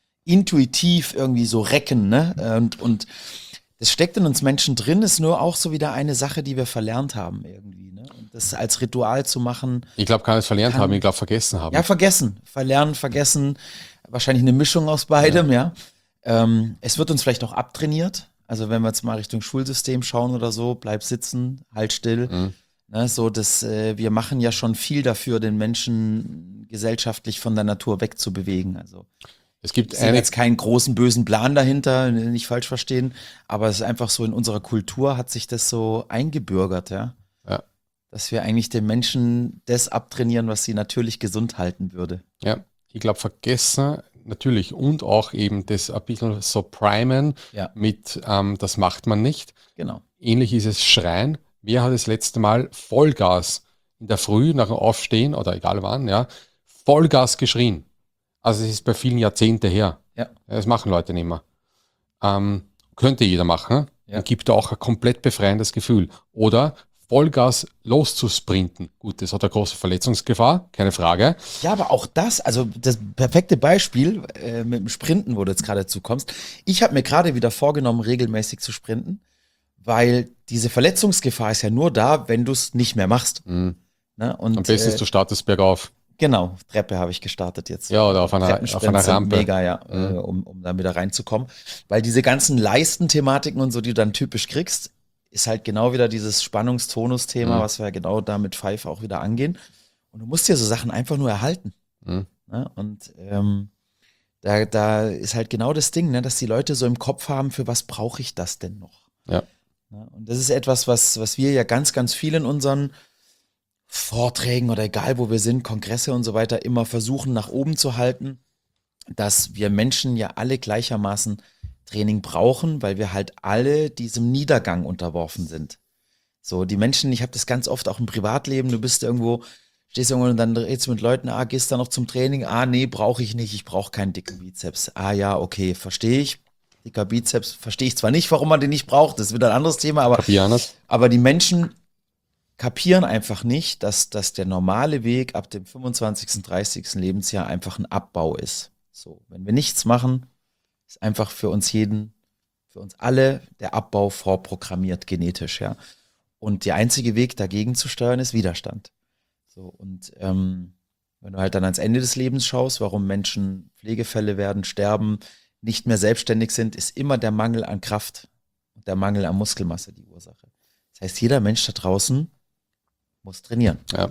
A: intuitiv irgendwie so recken, ne? Und, und das steckt in uns Menschen drin, ist nur auch so wieder eine Sache, die wir verlernt haben irgendwie. Ne? Und das als Ritual zu machen.
B: Ich glaube, gar nicht verlernt kann, haben, ich glaube, vergessen haben.
A: Ja, vergessen. Verlernen, vergessen. Wahrscheinlich eine Mischung aus beidem, ja. ja. Ähm, es wird uns vielleicht auch abtrainiert. Also wenn wir jetzt mal Richtung Schulsystem schauen oder so, bleib sitzen, halt still. Mhm. Ne, so dass äh, wir machen ja schon viel dafür, den Menschen gesellschaftlich von der Natur wegzubewegen. Also
B: es gibt
A: eine, jetzt keinen großen bösen Plan dahinter, nicht falsch verstehen, aber es ist einfach so, in unserer Kultur hat sich das so eingebürgert, ja,
B: ja.
A: dass wir eigentlich den Menschen das abtrainieren, was sie natürlich gesund halten würde.
B: Ja, ich glaube, vergessen natürlich und auch eben das ein bisschen so primen
A: ja.
B: mit, ähm, das macht man nicht.
A: Genau.
B: Ähnlich ist es Schreien. Wer hat das letzte Mal Vollgas in der Früh nach dem Aufstehen oder egal wann, ja, Vollgas geschrien? Also es ist bei vielen Jahrzehnte her.
A: Ja.
B: Das machen Leute nicht mehr. Ähm, könnte jeder machen.
A: Ja.
B: Und gibt auch ein komplett befreiendes Gefühl. Oder Vollgas loszusprinten. Gut, das hat eine große Verletzungsgefahr, keine Frage.
A: Ja, aber auch das, also das perfekte Beispiel äh, mit dem Sprinten, wo du jetzt gerade dazu kommst. Ich habe mir gerade wieder vorgenommen, regelmäßig zu sprinten, weil diese Verletzungsgefahr ist ja nur da, wenn du es nicht mehr machst.
B: Mhm.
A: Ne? Und,
B: am besten ist, du startest bergauf.
A: Genau, Treppe habe ich gestartet jetzt.
B: Ja, oder auf einer, auf einer Rampe.
A: Mega, ja, mhm. äh, um, um dann wieder reinzukommen. Weil diese ganzen Leistenthematiken und so, die du dann typisch kriegst, ist halt genau wieder dieses Spannungstonus-Thema, mhm. was wir ja genau da mit Five auch wieder angehen. Und du musst dir so Sachen einfach nur erhalten.
B: Mhm.
A: Ne? Und ähm, da, da ist halt genau das Ding, ne, dass die Leute so im Kopf haben, für was brauche ich das denn noch?
B: Ja.
A: Ne? Und das ist etwas, was, was wir ja ganz, ganz viel in unseren Vorträgen oder egal wo wir sind, Kongresse und so weiter, immer versuchen nach oben zu halten. dass wir Menschen ja alle gleichermaßen Training brauchen, weil wir halt alle diesem Niedergang unterworfen sind. So, die Menschen, ich habe das ganz oft auch im Privatleben, du bist irgendwo, stehst irgendwo und dann redest du mit Leuten, ah, gehst du noch zum Training? Ah, nee, brauche ich nicht, ich brauche keinen dicken Bizeps. Ah ja, okay, verstehe ich. Dicker Bizeps, verstehe ich zwar nicht, warum man den nicht braucht, das ist wieder ein anderes Thema, aber, aber die Menschen kapieren einfach nicht, dass, dass der normale Weg ab dem fünfundzwanzigsten, dreißigsten Lebensjahr einfach ein Abbau ist. So, wenn wir nichts machen, ist einfach für uns jeden, für uns alle der Abbau vorprogrammiert, genetisch, ja. Und der einzige Weg dagegen zu steuern ist Widerstand. So, und ähm, wenn du halt dann ans Ende des Lebens schaust, warum Menschen Pflegefälle werden, sterben, nicht mehr selbstständig sind, ist immer der Mangel an Kraft und der Mangel an Muskelmasse die Ursache. Das heißt, jeder Mensch da draußen muss trainieren.
B: Ja.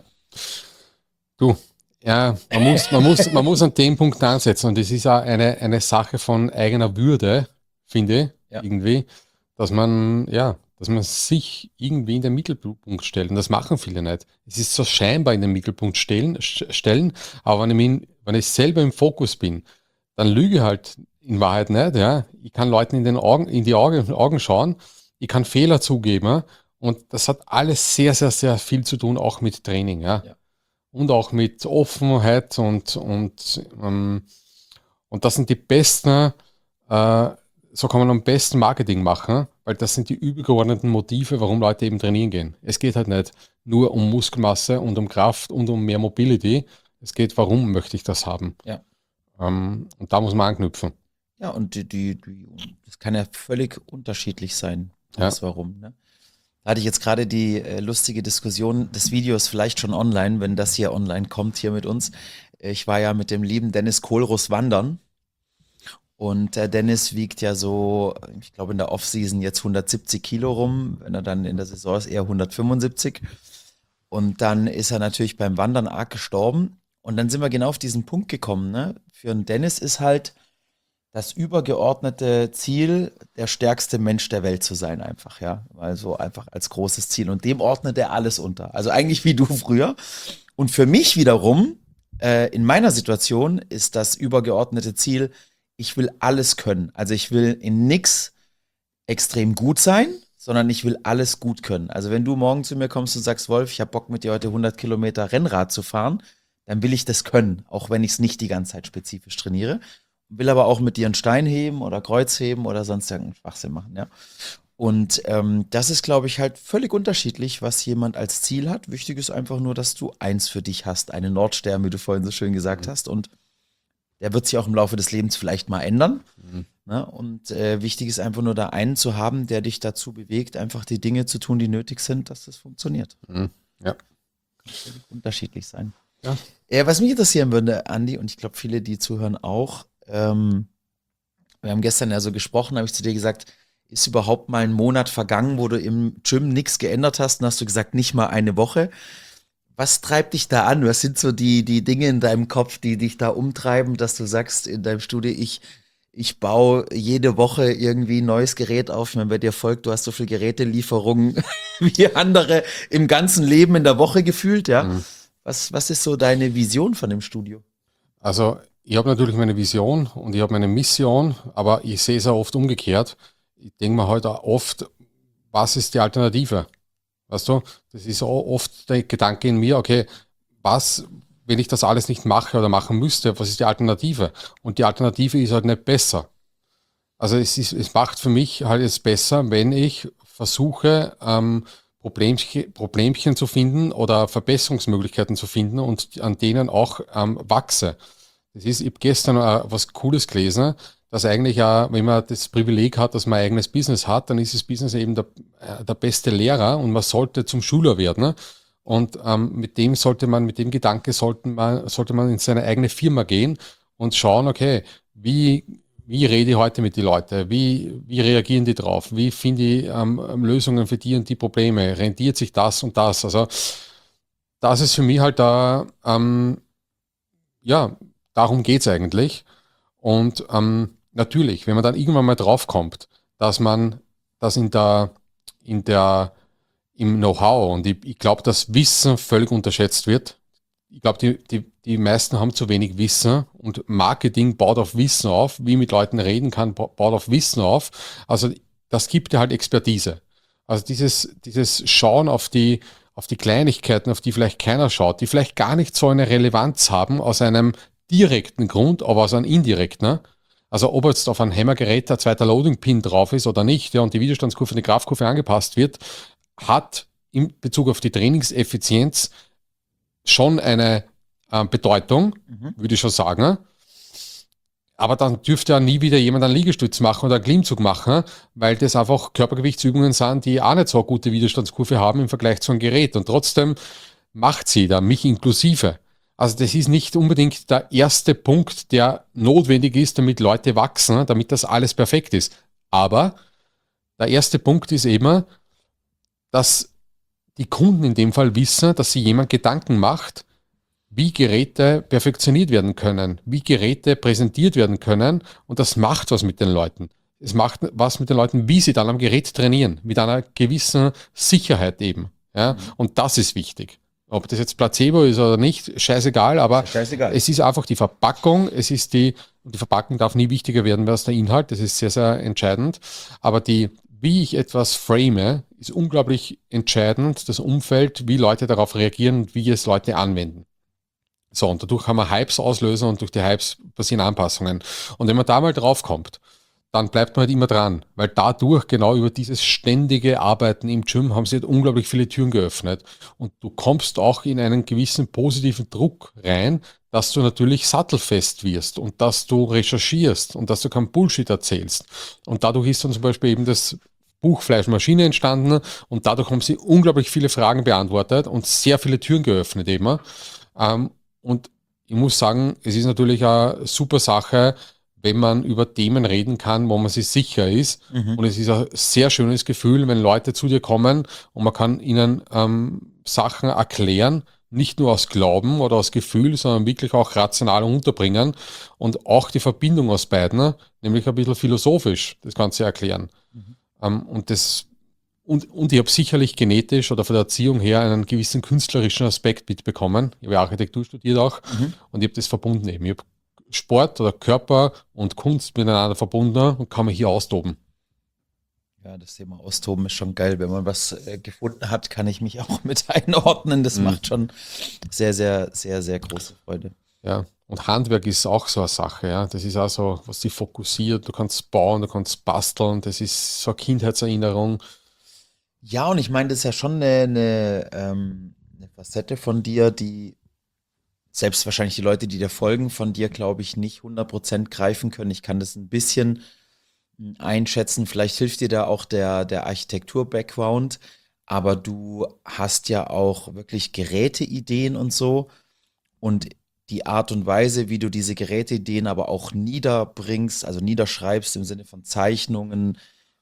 B: Du, ja, man muss, man muss, man muss an dem Punkt ansetzen und das ist auch eine, eine Sache von eigener Würde, finde ich,
A: Ja.
B: irgendwie, dass man, ja, dass man sich irgendwie in den Mittelpunkt stellt. Und das machen viele nicht. Es ist so scheinbar in den Mittelpunkt stellen, stellen aber wenn ich, mich, wenn ich selber im Fokus bin, dann lüge ich halt in Wahrheit nicht. Ja. Ich kann Leuten in, den Augen, in die Augen, Augen schauen, ich kann Fehler zugeben und das hat alles sehr, sehr, sehr viel zu tun, auch mit Training. Ja.
A: Ja.
B: Und auch mit Offenheit und, und, ähm, und das sind die besten, äh, so kann man am besten Marketing machen, weil das sind die übergeordneten Motive, warum Leute eben trainieren gehen. Es geht halt nicht nur um Muskelmasse und um Kraft und um mehr Mobility. Es geht, warum möchte ich das haben?
A: Ja.
B: Ähm, und da muss man anknüpfen.
A: Ja, und die, die, die, das kann ja völlig unterschiedlich sein, das
B: Ja.
A: Warum. Ne? Da hatte ich jetzt gerade die äh, lustige Diskussion, das Video ist vielleicht schon online, wenn das hier online kommt, hier mit uns. Ich war ja mit dem lieben Dennis Kohlruss wandern und der Dennis wiegt ja so, ich glaube in der Offseason jetzt hundertsiebzig Kilo rum, wenn er dann in der Saison ist, eher hundertfünfundsiebzig. Und dann ist er natürlich beim Wandern arg gestorben und dann sind wir genau auf diesen Punkt gekommen. Ne? Für einen Dennis ist halt das übergeordnete Ziel, der stärkste Mensch der Welt zu sein, einfach, ja. Also einfach als großes Ziel. Und dem ordnet er alles unter. Also eigentlich wie du früher. Und für mich wiederum, äh, in meiner Situation, ist das übergeordnete Ziel, ich will alles können. Also ich will in nix extrem gut sein, sondern ich will alles gut können. Also wenn du morgen zu mir kommst und sagst, Wolf, ich habe Bock mit dir heute hundert Kilometer Rennrad zu fahren, dann will ich das können, auch wenn ich es nicht die ganze Zeit spezifisch trainiere. Will aber auch mit dir einen Stein heben oder Kreuz heben oder sonst irgendeinen Schwachsinn machen, ja. Und ähm, das ist, glaube ich, halt völlig unterschiedlich, was jemand als Ziel hat. Wichtig ist einfach nur, dass du eins für dich hast, eine Nordstern, wie du vorhin so schön gesagt
B: Mhm.
A: hast. Und der wird sich auch im Laufe des Lebens vielleicht mal ändern.
B: Mhm.
A: Ne? Und äh, wichtig ist einfach nur, da einen zu haben, der dich dazu bewegt, einfach die Dinge zu tun, die nötig sind, dass das funktioniert.
B: Mhm. Ja.
A: Kann völlig unterschiedlich sein.
B: Ja.
A: Äh, was mich interessieren würde, Andi, und ich glaube, viele, die zuhören, auch, Ähm, wir haben gestern ja so gesprochen, habe ich zu dir gesagt, ist überhaupt mal ein Monat vergangen, wo du im Gym nichts geändert hast? Und hast du gesagt, nicht mal eine Woche. Was treibt dich da an? Was sind so die, die Dinge in deinem Kopf, die dich da umtreiben, dass du sagst in deinem Studio, ich, ich baue jede Woche irgendwie ein neues Gerät auf? Ich meine, wer dir folgt, du hast so viel Gerätelieferungen wie andere im ganzen Leben in der Woche gefühlt, ja?
B: Mhm.
A: Was, was ist so deine Vision von dem Studio?
B: Also ich habe natürlich meine Vision und ich habe meine Mission, aber ich sehe es auch oft umgekehrt. Ich denke mir halt auch oft, was ist die Alternative? Weißt du, das ist auch oft der Gedanke in mir, okay, was, wenn ich das alles nicht mache oder machen müsste, was ist die Alternative? Und die Alternative ist halt nicht besser. Also es ist, es macht für mich halt jetzt besser, wenn ich versuche, ähm, Problemchen, Problemchen zu finden oder Verbesserungsmöglichkeiten zu finden und an denen auch ähm, wachse. Das ist, ich habe gestern äh, was Cooles gelesen, dass eigentlich auch, wenn man das Privileg hat, dass man ein eigenes Business hat, dann ist das Business eben der, äh, der beste Lehrer und man sollte zum Schüler werden. Ne? Und ähm, mit dem sollte man, mit dem Gedanke sollte man, sollte man in seine eigene Firma gehen und schauen, okay, wie, wie rede ich heute mit den Leuten? Wie, wie reagieren die drauf? Wie finde ich ähm, Lösungen für die und die Probleme? Rentiert sich das und das? Also das ist für mich halt da, ähm, ja, darum geht's eigentlich. Und ähm, natürlich, wenn man dann irgendwann mal draufkommt, dass man das in der, in der, im Know-how und ich, ich glaube, dass Wissen völlig unterschätzt wird. Ich glaube, die, die die meisten haben zu wenig Wissen und Marketing baut auf Wissen auf, wie mit Leuten reden kann, baut auf Wissen auf. Also das gibt dir halt Expertise. Also dieses, dieses Schauen auf die, auf die Kleinigkeiten, auf die vielleicht keiner schaut, die vielleicht gar nicht so eine Relevanz haben aus einem direkten Grund, aber aus einem indirekten. Ne? Also ob jetzt auf ein Hammergerät der zweite Loading-Pin drauf ist oder nicht, ja, und die Widerstandskurve und die Kraftkurve angepasst wird, hat in Bezug auf die Trainingseffizienz schon eine äh, Bedeutung, mhm. würde ich schon sagen. Aber dann dürfte ja nie wieder jemand einen Liegestütz machen oder einen Klimmzug machen, weil das einfach Körpergewichtsübungen sind, die auch nicht so eine gute Widerstandskurve haben im Vergleich zu einem Gerät. Und trotzdem macht sie da, mich inklusive. Also das ist nicht unbedingt der erste Punkt, der notwendig ist, damit Leute wachsen, damit das alles perfekt ist. Aber der erste Punkt ist eben, dass die Kunden in dem Fall wissen, dass sich jemand Gedanken macht, wie Geräte perfektioniert werden können, wie Geräte präsentiert werden können, und das macht was mit den Leuten. Es macht was mit den Leuten, wie sie dann am Gerät trainieren, mit einer gewissen Sicherheit eben. Ja? Mhm. Und das ist wichtig. Ob das jetzt Placebo ist oder nicht, scheißegal, aber scheißegal. Es ist einfach die Verpackung, es ist die, und die Verpackung darf nie wichtiger werden als der Inhalt, das ist sehr, sehr entscheidend, aber die, wie ich etwas frame, ist unglaublich entscheidend, das Umfeld, wie Leute darauf reagieren und wie es Leute anwenden. So, und dadurch kann man Hypes auslösen und durch die Hypes passieren Anpassungen. Und wenn man da mal drauf kommt, dann bleibt man halt immer dran, weil dadurch, genau über dieses ständige Arbeiten im Gym, haben sie halt unglaublich viele Türen geöffnet. Und du kommst auch in einen gewissen positiven Druck rein, dass du natürlich sattelfest wirst und dass du recherchierst und dass du kein Bullshit erzählst. Und dadurch ist dann zum Beispiel eben das Buch Fleischmaschine entstanden und dadurch haben sie unglaublich viele Fragen beantwortet und sehr viele Türen geöffnet eben. Ähm, und ich muss sagen, es ist natürlich eine super Sache, wenn man über Themen reden kann, wo man sich sicher ist. Mhm. Und es ist ein sehr schönes Gefühl, wenn Leute zu dir kommen und man kann ihnen ähm, Sachen erklären, nicht nur aus Glauben oder aus Gefühl, sondern wirklich auch rational unterbringen und auch die Verbindung aus beiden, nämlich ein bisschen philosophisch, das Ganze erklären. Mhm. Ähm, und das Und, und ich habe sicherlich genetisch oder von der Erziehung her einen gewissen künstlerischen Aspekt mitbekommen. Ich habe Architektur studiert auch, mhm. und ich habe das verbunden eben. Ich habe Sport oder Körper und Kunst miteinander verbunden und kann mich hier austoben.
A: Ja, das Thema Austoben ist schon geil. Wenn man was äh, gefunden hat, kann ich mich auch mit einordnen. Das mhm. macht schon sehr, sehr, sehr, sehr große Freude.
B: Ja, und Handwerk ist auch so eine Sache. Ja, das ist auch so, was dich fokussiert. Du kannst bauen, du kannst basteln. Das ist so eine Kindheitserinnerung.
A: Ja, und ich meine, das ist ja schon eine, eine, ähm, eine Facette von dir, die selbst wahrscheinlich die Leute, die dir folgen, von dir, glaube ich, nicht hundert Prozent greifen können. Ich kann das ein bisschen einschätzen. Vielleicht hilft dir da auch der, der Architektur-Background, aber du hast ja auch wirklich Geräteideen und so. Und die Art und Weise, wie du diese Geräteideen aber auch niederbringst, also niederschreibst im Sinne von Zeichnungen,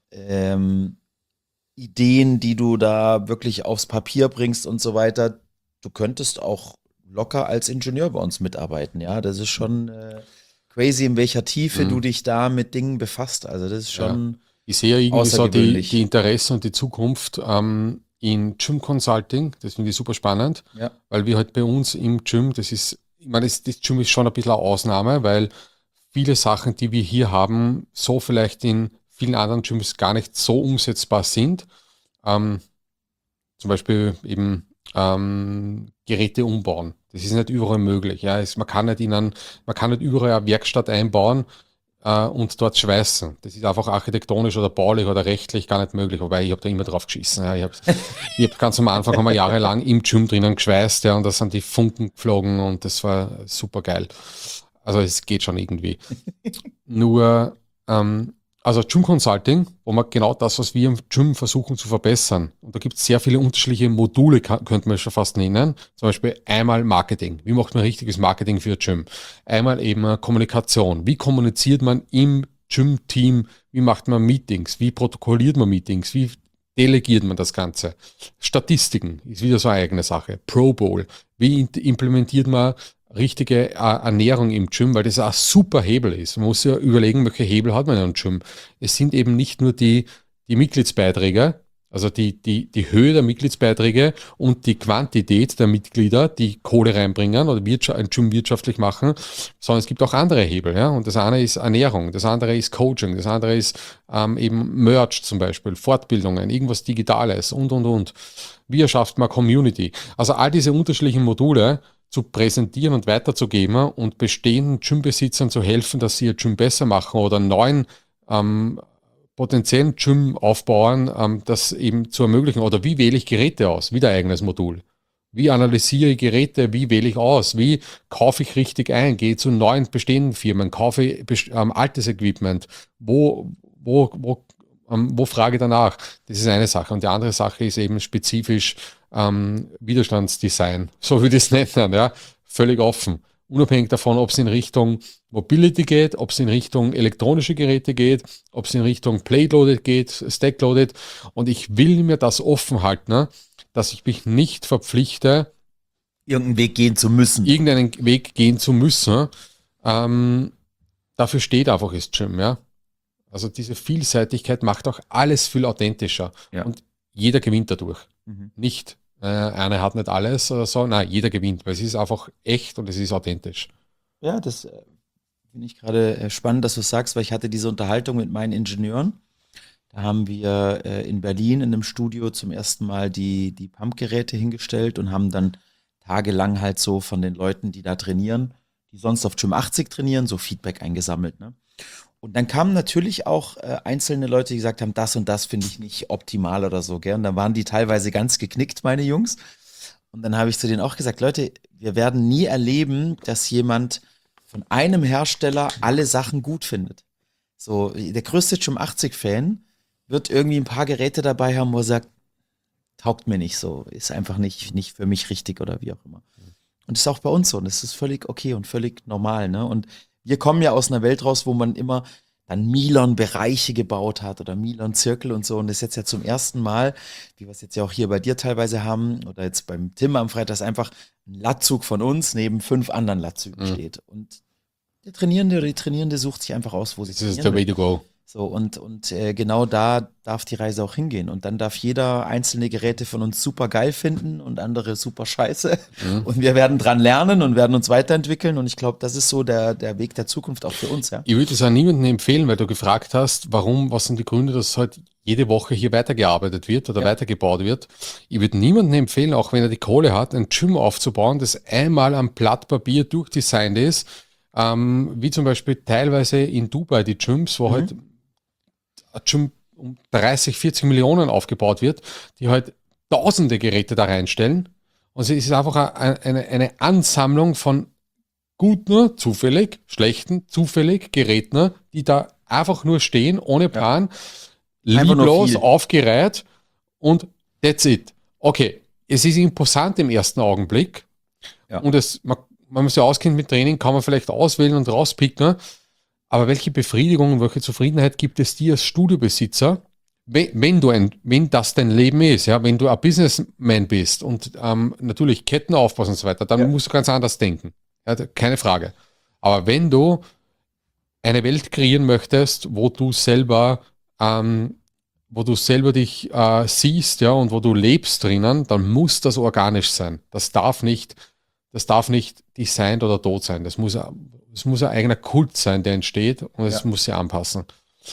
A: ähm, Ideen, die du da wirklich aufs Papier bringst und so weiter. Du könntest auch locker als Ingenieur bei uns mitarbeiten, ja. Das ist schon äh, crazy, in welcher Tiefe mhm. du dich da mit Dingen befasst. Also das ist schon.
B: Ja. Ich sehe ja irgendwie so die, die Interessen und die Zukunft ähm, in Gym Consulting. Das finde ich super spannend, ja. Weil wir halt bei uns im Gym, das ist, ich meine, das, das Gym ist schon ein bisschen eine Ausnahme, weil viele Sachen, die wir hier haben, so vielleicht in vielen anderen Gyms gar nicht so umsetzbar sind. Ähm, zum Beispiel eben ähm, Geräte umbauen. Das ist nicht überall möglich. Ja. Es, man, kann nicht in ein, man kann nicht überall eine Werkstatt einbauen äh, und dort schweißen. Das ist einfach architektonisch oder baulich oder rechtlich gar nicht möglich. Wobei, ich habe da immer drauf geschissen. Ja. Ich habe ich hab ganz am Anfang haben wir jahrelang im Gym drinnen geschweißt, ja, und da sind die Funken geflogen und das war super geil. Also es geht schon irgendwie. Nur ähm, Also Gym Consulting, wo man genau das, was wir im Gym versuchen zu verbessern. Und da gibt es sehr viele unterschiedliche Module, könnte man schon fast nennen. Zum Beispiel einmal Marketing. Wie macht man richtiges Marketing für Gym? Einmal eben Kommunikation. Wie kommuniziert man im Gym-Team? Wie macht man Meetings? Wie protokolliert man Meetings? Wie delegiert man das Ganze? Statistiken ist wieder so eine eigene Sache. Pro Bowl. Wie implementiert man richtige Ernährung im Gym, weil das ein super Hebel ist. Man muss ja überlegen, welche Hebel hat man in einem Gym. Es sind eben nicht nur die, die Mitgliedsbeiträge Also die, die, die Höhe der Mitgliedsbeiträge und die Quantität der Mitglieder, die Kohle reinbringen oder Wirtschaft, ein Gym wirtschaftlich machen, sondern es gibt auch andere Hebel. Ja? Und das eine ist Ernährung, das andere ist Coaching, das andere ist ähm, eben Merch zum Beispiel, Fortbildungen, irgendwas Digitales und, und, und. Wie erschafft man Community? Also all diese unterschiedlichen Module zu präsentieren und weiterzugeben und bestehenden Gymbesitzern zu helfen, dass sie ihr Gym besser machen oder neuen ähm, potenziellen Gym-Aufbauern ähm, das eben zu ermöglichen. Oder wie wähle ich Geräte aus? Wieder eigenes Modul. Wie analysiere ich Geräte? Wie wähle ich aus? Wie kaufe ich richtig ein? Gehe zu neuen bestehenden Firmen? Kaufe ich ähm, altes Equipment? Wo, wo, wo, ähm, wo frage ich danach? Das ist eine Sache. Und die andere Sache ist eben spezifisch ähm, Widerstandsdesign. So würde ich es nennen. Ja? Völlig offen. Unabhängig davon, ob es in Richtung Mobility geht, ob es in Richtung elektronische Geräte geht, ob es in Richtung Plate-Loaded geht, Stack-Loaded. Und ich will mir das offen halten, ne? Dass ich mich nicht verpflichte,
A: Irgendeinen Weg gehen zu müssen.
B: irgendeinen Weg gehen zu müssen. Ähm, dafür steht einfach das Gym, ja. Also diese Vielseitigkeit macht auch alles viel authentischer.
A: Ja.
B: Und jeder gewinnt dadurch.
A: Mhm.
B: Nicht, äh, einer hat nicht alles oder so. Nein, jeder gewinnt, weil es ist einfach echt und es ist authentisch.
A: Ja, das äh, finde ich gerade äh, spannend, dass du sagst, weil ich hatte diese Unterhaltung mit meinen Ingenieuren. Da haben wir äh, in Berlin in einem Studio zum ersten Mal die, die Pumpgeräte hingestellt und haben dann tagelang halt so von den Leuten, die da trainieren, die sonst auf Gym achtzig trainieren, so Feedback eingesammelt. Ne? Und dann kamen natürlich auch äh, einzelne Leute, die gesagt haben, das und das finde ich nicht optimal oder so. Gell? Und dann waren die teilweise ganz geknickt, meine Jungs. Und dann habe ich zu denen auch gesagt, Leute, wir werden nie erleben, dass jemand von einem Hersteller alle Sachen gut findet. So, der größte Gym achtzig-Fan wird irgendwie ein paar Geräte dabei haben, wo er sagt, taugt mir nicht so, ist einfach nicht, nicht für mich richtig oder wie auch immer. Und das ist auch bei uns so und das ist völlig okay und völlig normal. Ne? Und wir kommen ja aus einer Welt raus, wo man immer dann Milon-Bereiche gebaut hat oder Milon-Zirkel und so. Und das ist jetzt ja zum ersten Mal, wie wir es jetzt ja auch hier bei dir teilweise haben oder jetzt beim Tim am Freitag, dass einfach ein Latzug von uns neben fünf anderen Latzügen
B: Mhm.
A: steht. Und der Trainierende oder die Trainierende sucht sich einfach aus, wo sie
B: Das ist
A: trainieren
B: der
A: will.
B: way to go.
A: So, und, und äh, genau da darf die Reise auch hingehen. Und dann darf jeder einzelne Geräte von uns super geil finden und andere super scheiße.
B: Mhm.
A: Und wir werden dran lernen und werden uns weiterentwickeln. Und ich glaube, das ist so der, der Weg der Zukunft auch für uns, ja.
B: Ich würde es auch niemandem empfehlen, weil du gefragt hast, warum, was sind die Gründe, dass halt jede Woche hier weitergearbeitet wird oder
A: Ja.
B: weitergebaut wird. Ich würde niemandem empfehlen, auch wenn er die Kohle hat, ein Gym aufzubauen, das einmal am Blatt Papier durchdesignt ist, ähm, wie zum Beispiel teilweise in Dubai die Gyms, wo
A: Mhm.
B: halt ein Gym um dreißig, vierzig Millionen aufgebaut wird, die halt tausende Geräte da reinstellen. Und es ist einfach eine, eine, eine Ansammlung von guten, zufällig, schlechten, zufällig Geräten, die da einfach nur stehen, ohne Plan,
A: Einfach nur
B: lieblos
A: viel.
B: aufgereiht und that's it. Okay, es ist imposant im ersten Augenblick
A: Ja.
B: und es, man, wenn man sich auskennt mit Training, kann man vielleicht auswählen und rauspicken, aber welche Befriedigung und welche Zufriedenheit gibt es dir als Studiobesitzer, wenn, wenn du ein, wenn das dein Leben ist, ja, wenn du ein Businessman bist und ähm, natürlich Ketten aufbaust und so weiter, dann
A: Ja.
B: musst du ganz anders denken. Ja, keine Frage. Aber wenn du eine Welt kreieren möchtest, wo du selber, ähm, wo du selber dich äh, siehst, ja, und wo du lebst drinnen, dann muss das organisch sein. Das darf nicht, das darf nicht designt oder tot sein. Das muss, es muss ein eigener Kult sein, der entsteht und es
A: Ja.
B: muss sich anpassen.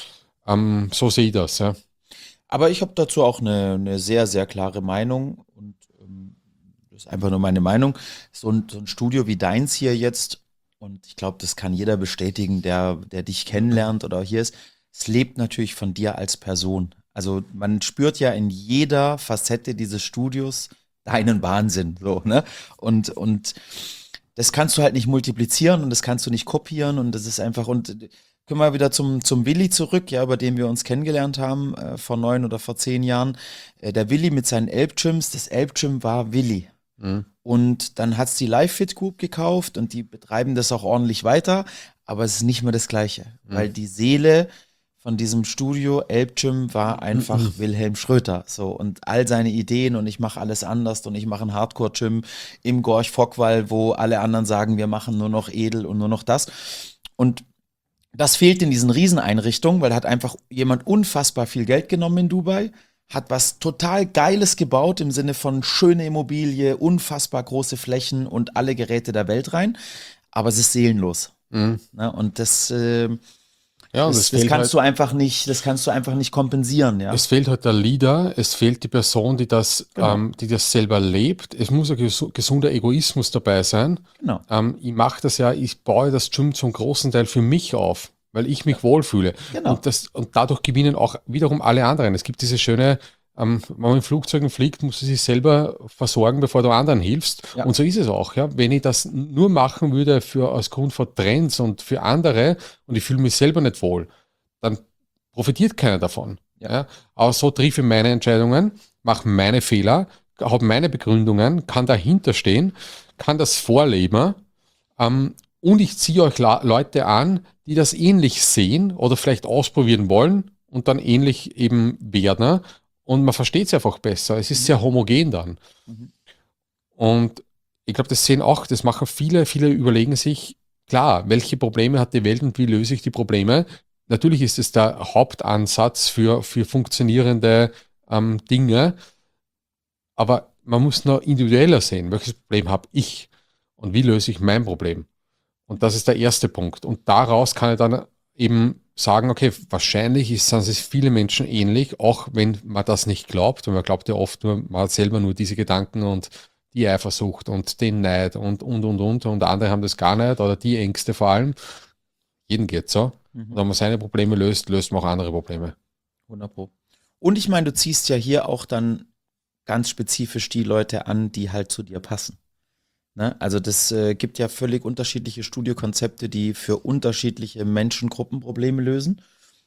B: Ähm, so sehe ich das, ja.
A: Aber ich habe dazu auch eine, eine sehr, sehr klare Meinung und ähm, das ist einfach nur meine Meinung. So ein, so ein Studio wie deins hier jetzt, und ich glaube, das kann jeder bestätigen, der, der dich kennenlernt oder hier ist, es lebt natürlich von dir als Person. Also man spürt ja in jeder Facette dieses Studios deinen Wahnsinn, so, ne? Und, und das kannst du halt nicht multiplizieren und das kannst du nicht kopieren und das ist einfach, und können wir wieder zum, zum Willi zurück, ja, über den wir uns kennengelernt haben, äh, vor neun oder vor zehn Jahren. Äh, der Willi mit seinen Elbgyms, das Elbgym war Willi.
B: Mhm.
A: Und dann hat's die Live Fit Group gekauft und die betreiben das auch ordentlich weiter, aber es ist nicht mehr das Gleiche,
B: Mhm.
A: weil die Seele von diesem Studio Elbgym war einfach
B: Mhm.
A: Wilhelm Schröter, so, und all seine Ideen und ich mache alles anders und ich mache ein Hardcore-Gym im Gorch Fockwall, wo alle anderen sagen, wir machen nur noch edel und nur noch das. Und das fehlt in diesen Rieseneinrichtungen, weil da hat einfach jemand unfassbar viel Geld genommen in Dubai, hat was total Geiles gebaut im Sinne von schöne Immobilie, unfassbar große Flächen und alle Geräte der Welt rein, aber es ist seelenlos.
B: Mhm.
A: Ne? Und das, äh,
B: Ja, und
A: das,
B: es
A: das
B: fehlt
A: kannst
B: halt,
A: du einfach nicht, das kannst du einfach nicht kompensieren, ja.
B: es fehlt halt der Leader, es fehlt die Person, die das,
A: Genau.
B: ähm, die das selber lebt. Es muss ein gesu- gesunder Egoismus dabei sein.
A: Genau.
B: Ähm, ich mache das ja, ich baue das Gym zum großen Teil für mich auf, weil ich mich wohlfühle.
A: Genau.
B: Und, das, und dadurch gewinnen auch wiederum alle anderen. Es gibt diese schöne, ähm, wenn man in Flugzeugen fliegt, musst du sich selber versorgen, bevor du anderen hilfst.
A: Ja.
B: Und so ist es auch. Ja? Wenn ich das nur machen würde für, aus Grund von Trends und für andere und ich fühle mich selber nicht wohl, dann profitiert keiner davon.
A: Ja.
B: Ja? Aber so treffe ich meine Entscheidungen, mache meine Fehler, habe meine Begründungen, kann dahinter stehen, kann das vorleben, ähm, und ich ziehe euch La- Leute an, die das ähnlich sehen oder vielleicht ausprobieren wollen und dann ähnlich eben werden. Und man versteht es einfach besser. Es ist sehr homogen dann.
A: Mhm.
B: Und ich glaube, das sehen auch, das machen viele, viele überlegen sich, klar, welche Probleme hat die Welt und wie löse ich die Probleme? Natürlich ist es der Hauptansatz für, für funktionierende ähm, Dinge, aber man muss noch individueller sehen, welches Problem habe ich und wie löse ich mein Problem? Und das ist der erste Punkt. Und daraus kann ich dann eben sagen, okay, wahrscheinlich ist, sind es viele Menschen ähnlich, auch wenn man das nicht glaubt. Und man glaubt ja oft nur, man hat selber nur diese Gedanken und die Eifersucht und den Neid und, und, und, und. Und andere haben das gar nicht oder die Ängste vor allem. Jeden geht so.
A: Mhm.
B: Und wenn man seine Probleme löst, löst man auch andere Probleme.
A: hundert Pro. Und ich meine, du ziehst ja hier auch dann ganz spezifisch die Leute an, die halt zu dir passen. Ne? Also das äh, gibt ja völlig unterschiedliche Studiokonzepte, die für unterschiedliche Menschengruppen Probleme lösen.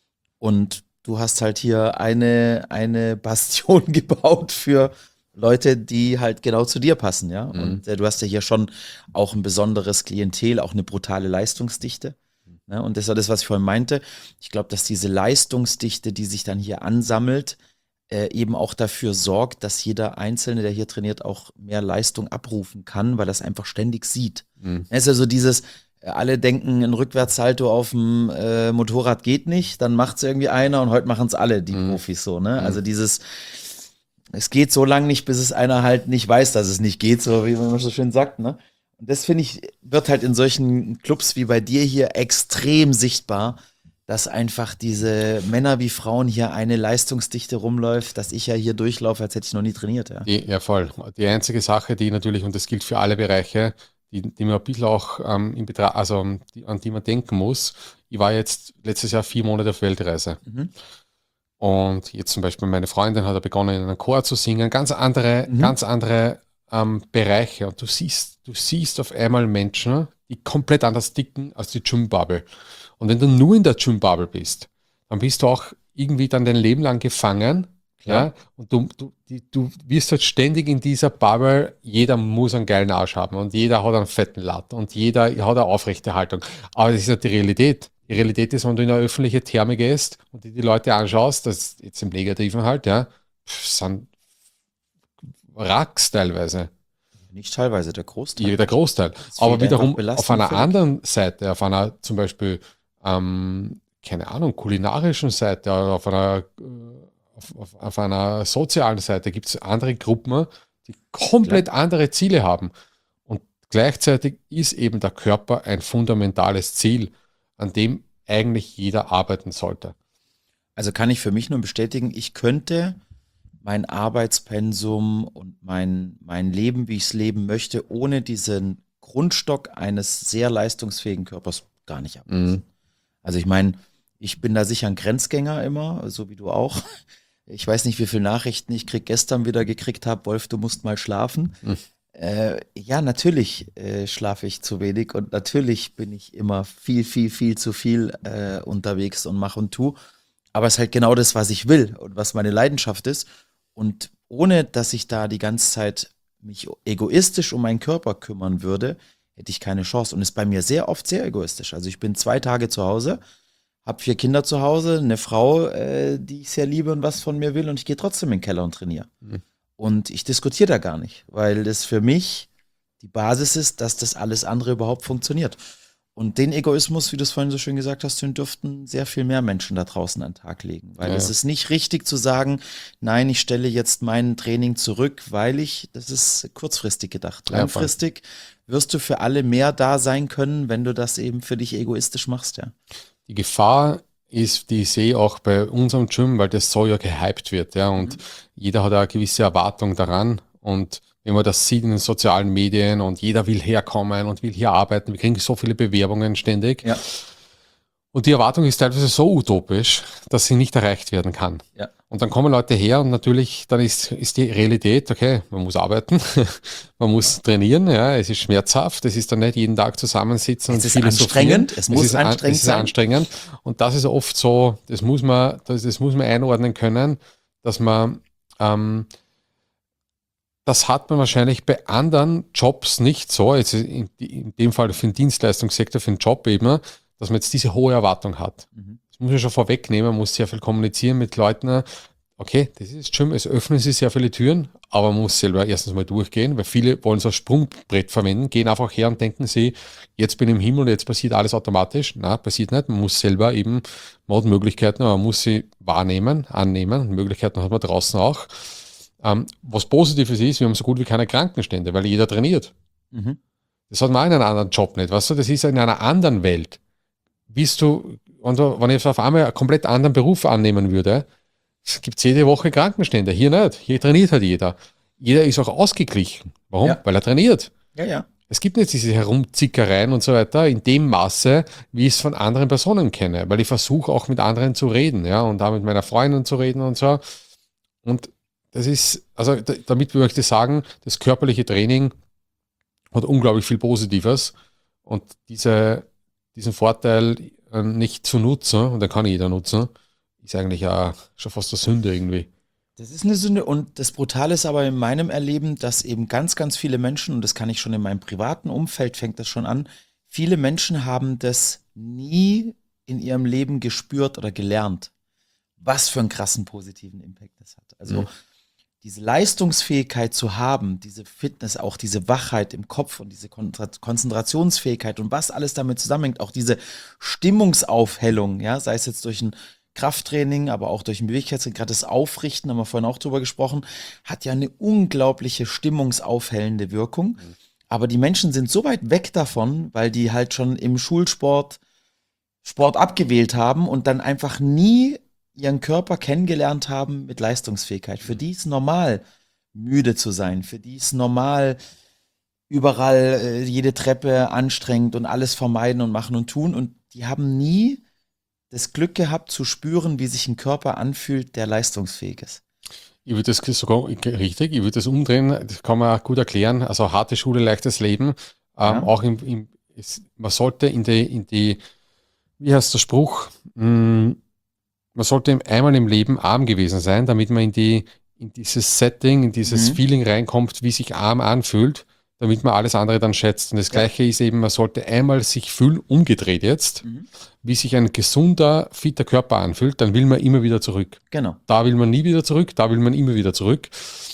A: Und du hast halt hier eine, eine Bastion gebaut für Leute, die halt genau zu dir passen, ja.
B: Mhm.
A: Und äh, du hast ja hier schon auch ein besonderes Klientel, auch eine brutale Leistungsdichte. Ne? Und das war das, was ich vorhin meinte. Ich glaube, dass diese Leistungsdichte, die sich dann hier ansammelt, äh, eben auch dafür sorgt, dass jeder Einzelne, der hier trainiert, auch mehr Leistung abrufen kann, weil er es einfach ständig sieht.
B: Mhm.
A: Es ist ja so dieses, äh, alle denken, ein Rückwärtssalto auf dem äh, Motorrad geht nicht, dann macht es irgendwie einer und heute machen es alle, die
B: Mhm.
A: Profis so, ne?
B: Mhm.
A: Also dieses, es geht so lange nicht, bis es einer halt nicht weiß, dass es nicht geht, so wie man so schön sagt, ne? Und das finde ich, wird halt in solchen Clubs wie bei dir hier extrem sichtbar, dass einfach diese Männer wie Frauen hier eine Leistungsdichte rumläuft, dass ich ja hier durchlaufe, als hätte ich noch nie trainiert, ja.
B: Die, ja, voll. Die einzige Sache, die natürlich, und das gilt für alle Bereiche, die, die man ein bisschen auch ähm, in Betracht, also die, an die man denken muss. Ich war jetzt letztes Jahr vier Monate auf Weltreise.
A: Mhm.
B: Und jetzt zum Beispiel meine Freundin hat begonnen, in einem Chor zu singen. Ganz andere,
A: Mhm.
B: ganz andere ähm, Bereiche. Und du siehst, du siehst auf einmal Menschen, die komplett anders ticken als die Gym-Bubble. Und wenn du nur in der Gym-Bubble bist, dann bist du auch irgendwie dann dein Leben lang gefangen.
A: Klar.
B: Ja, und du, du, die, du wirst halt ständig in dieser Bubble, jeder muss einen geilen Arsch haben und jeder hat einen fetten Latt und jeder hat eine aufrechte Haltung. Aber das ist nicht die Realität. Die Realität ist, wenn du in eine öffentliche Therme gehst und dir die Leute anschaust, das ist jetzt im Negativen halt, ja, pff, sind Racks teilweise.
A: Nicht teilweise, der Großteil.
B: Der Großteil.
A: ist
B: Aber
A: viel
B: wiederum
A: einfach belastend
B: auf einer
A: fällig.
B: anderen Seite, auf einer zum Beispiel, ähm, keine Ahnung, kulinarischen Seite, oder auf einer, äh, auf, auf, auf einer sozialen Seite gibt es andere Gruppen, die komplett andere Ziele haben. Und gleichzeitig ist eben der Körper ein fundamentales Ziel, an dem eigentlich jeder arbeiten sollte.
A: Also kann ich für mich nur bestätigen, ich könnte mein Arbeitspensum und mein, mein Leben, wie ich es leben möchte, ohne diesen Grundstock eines sehr leistungsfähigen Körpers gar nicht ablassen.
B: Mhm.
A: Also ich meine, ich bin da sicher ein Grenzgänger immer, so wie du auch. Ich weiß nicht, wie viele Nachrichten ich krieg, gestern wieder gekriegt habe, Wolf, du musst mal schlafen.
B: Mhm.
A: Äh, ja, natürlich äh, schlafe ich zu wenig und natürlich bin ich immer viel, viel, viel zu viel äh, unterwegs und mache und tu. Aber es ist halt genau das, was ich will und was meine Leidenschaft ist. Und ohne, dass ich da die ganze Zeit mich egoistisch um meinen Körper kümmern würde, hätte ich keine Chance. Und ist bei mir sehr oft sehr egoistisch. Also ich bin zwei Tage zu Hause, habe vier Kinder zu Hause, eine Frau, äh, die ich sehr liebe und was von mir will und ich gehe trotzdem in den Keller und trainiere.
B: Mhm.
A: Und ich diskutiere da gar nicht, weil das für mich die Basis ist, dass das alles andere überhaupt funktioniert. Und den Egoismus, wie du es vorhin so schön gesagt hast, den dürften sehr viel mehr Menschen da draußen an den Tag legen. Weil
B: Ja,
A: es
B: ja.
A: ist nicht richtig zu sagen, nein, ich stelle jetzt mein Training zurück, weil ich, das ist kurzfristig gedacht.
B: Ja, voll.
A: Langfristig wirst du für alle mehr da sein können, wenn du das eben für dich egoistisch machst, ja.
B: Die Gefahr ist, die ich sehe auch bei unserem Gym, weil das so ja gehypt wird, ja, und jeder hat eine gewisse Erwartung daran, und wenn man das sieht in den sozialen Medien und jeder will herkommen und will hier arbeiten, wir kriegen so viele Bewerbungen ständig,
A: Ja,
B: und die Erwartung ist teilweise so utopisch, dass sie nicht erreicht werden kann.
A: ja.
B: Und dann kommen Leute her und natürlich, dann ist, ist die Realität, okay, man muss arbeiten, man muss trainieren, ja, es ist schmerzhaft, es ist dann nicht jeden Tag zusammensitzen
A: Es
B: und
A: ist
B: philosophieren.
A: anstrengend, es muss
B: ist an-
A: anstrengend
B: es ist
A: sein.
B: anstrengend. Und das ist oft so, das muss man, das, das muss man einordnen können, dass man, ähm, das hat man wahrscheinlich bei anderen Jobs nicht so, jetzt in, in dem Fall für den Dienstleistungssektor, für den Job eben, dass man jetzt diese hohe Erwartung hat.
A: Mhm.
B: Das muss man schon vorwegnehmen, man muss sehr viel kommunizieren mit Leuten. Okay, das ist schön, es öffnen sich sehr viele Türen, aber man muss selber erstens mal durchgehen, weil viele wollen so ein Sprungbrett verwenden, gehen einfach her und denken sie, jetzt bin ich im Himmel und jetzt passiert alles automatisch. Na, passiert nicht. Man muss selber eben, man hat Möglichkeiten, aber man muss sie wahrnehmen, annehmen. Möglichkeiten hat man draußen auch. Ähm, was Positives ist, wir haben so gut wie keine Krankenstände, weil jeder trainiert.
A: Mhm.
B: Das hat man auch in einem anderen Job nicht, weißt du? Das ist in einer anderen Welt. Bist du, wenn du, wenn ich jetzt auf einmal einen komplett anderen Beruf annehmen würde, es gibt jede Woche Krankenstände. Hier nicht. Hier trainiert halt jeder. Jeder ist auch ausgeglichen. Warum?
A: Ja.
B: Weil er trainiert.
A: Ja, ja.
B: Es gibt nicht diese Herumzickereien und so weiter in dem Maße, wie ich es von anderen Personen kenne, weil ich versuche auch mit anderen zu reden, ja, und da mit meiner Freundin zu reden und so. Und das ist, also da- damit möchte ich sagen, das körperliche Training hat unglaublich viel Positives, und diese, diesen Vorteil äh, nicht zu nutzen, und den kann jeder nutzen, ist eigentlich auch schon fast eine Sünde irgendwie.
A: Das ist eine Sünde, und das Brutale ist aber in meinem Erleben, dass eben ganz, ganz viele Menschen, und das kann ich schon in meinem privaten Umfeld, fängt das schon an, viele Menschen haben das nie in ihrem Leben gespürt oder gelernt, was für einen krassen positiven Impact das hat. Also
B: Mhm.
A: diese Leistungsfähigkeit zu haben, diese Fitness, auch diese Wachheit im Kopf und diese Kontra- Konzentrationsfähigkeit und was alles damit zusammenhängt, auch diese Stimmungsaufhellung, ja, sei es jetzt durch ein Krafttraining, aber auch durch ein Beweglichkeitstraining, gerade das Aufrichten, haben wir vorhin auch drüber gesprochen, hat ja eine unglaubliche stimmungsaufhellende Wirkung. Aber die Menschen sind so weit weg davon, weil die halt schon im Schulsport Sport abgewählt haben und dann einfach nie ihren Körper kennengelernt haben mit Leistungsfähigkeit. Für die ist normal, müde zu sein. Für die ist normal, überall äh, jede Treppe anstrengend und alles vermeiden und machen und tun. Und die haben nie das Glück gehabt zu spüren, wie sich ein Körper anfühlt, der leistungsfähig ist.
B: Ich würde das sogar richtig, ich würde das umdrehen, das kann man auch gut erklären. Also harte Schule, leichtes Leben. Ähm,
A: Ja.
B: Auch im, im, es, man sollte in die, in die, wie heißt der Spruch? Mm, man sollte einmal im Leben arm gewesen sein, damit man in die, in dieses Setting, in dieses
A: Mhm.
B: Feeling reinkommt, wie sich arm anfühlt, damit man alles andere dann schätzt. Und das
A: Ja.
B: Gleiche ist eben, man sollte einmal sich fühlen, umgedreht jetzt,
A: Mhm.
B: wie sich ein gesunder, fitter Körper anfühlt, dann will man immer wieder zurück.
A: Genau.
B: Da will man nie wieder zurück, da will man immer wieder zurück.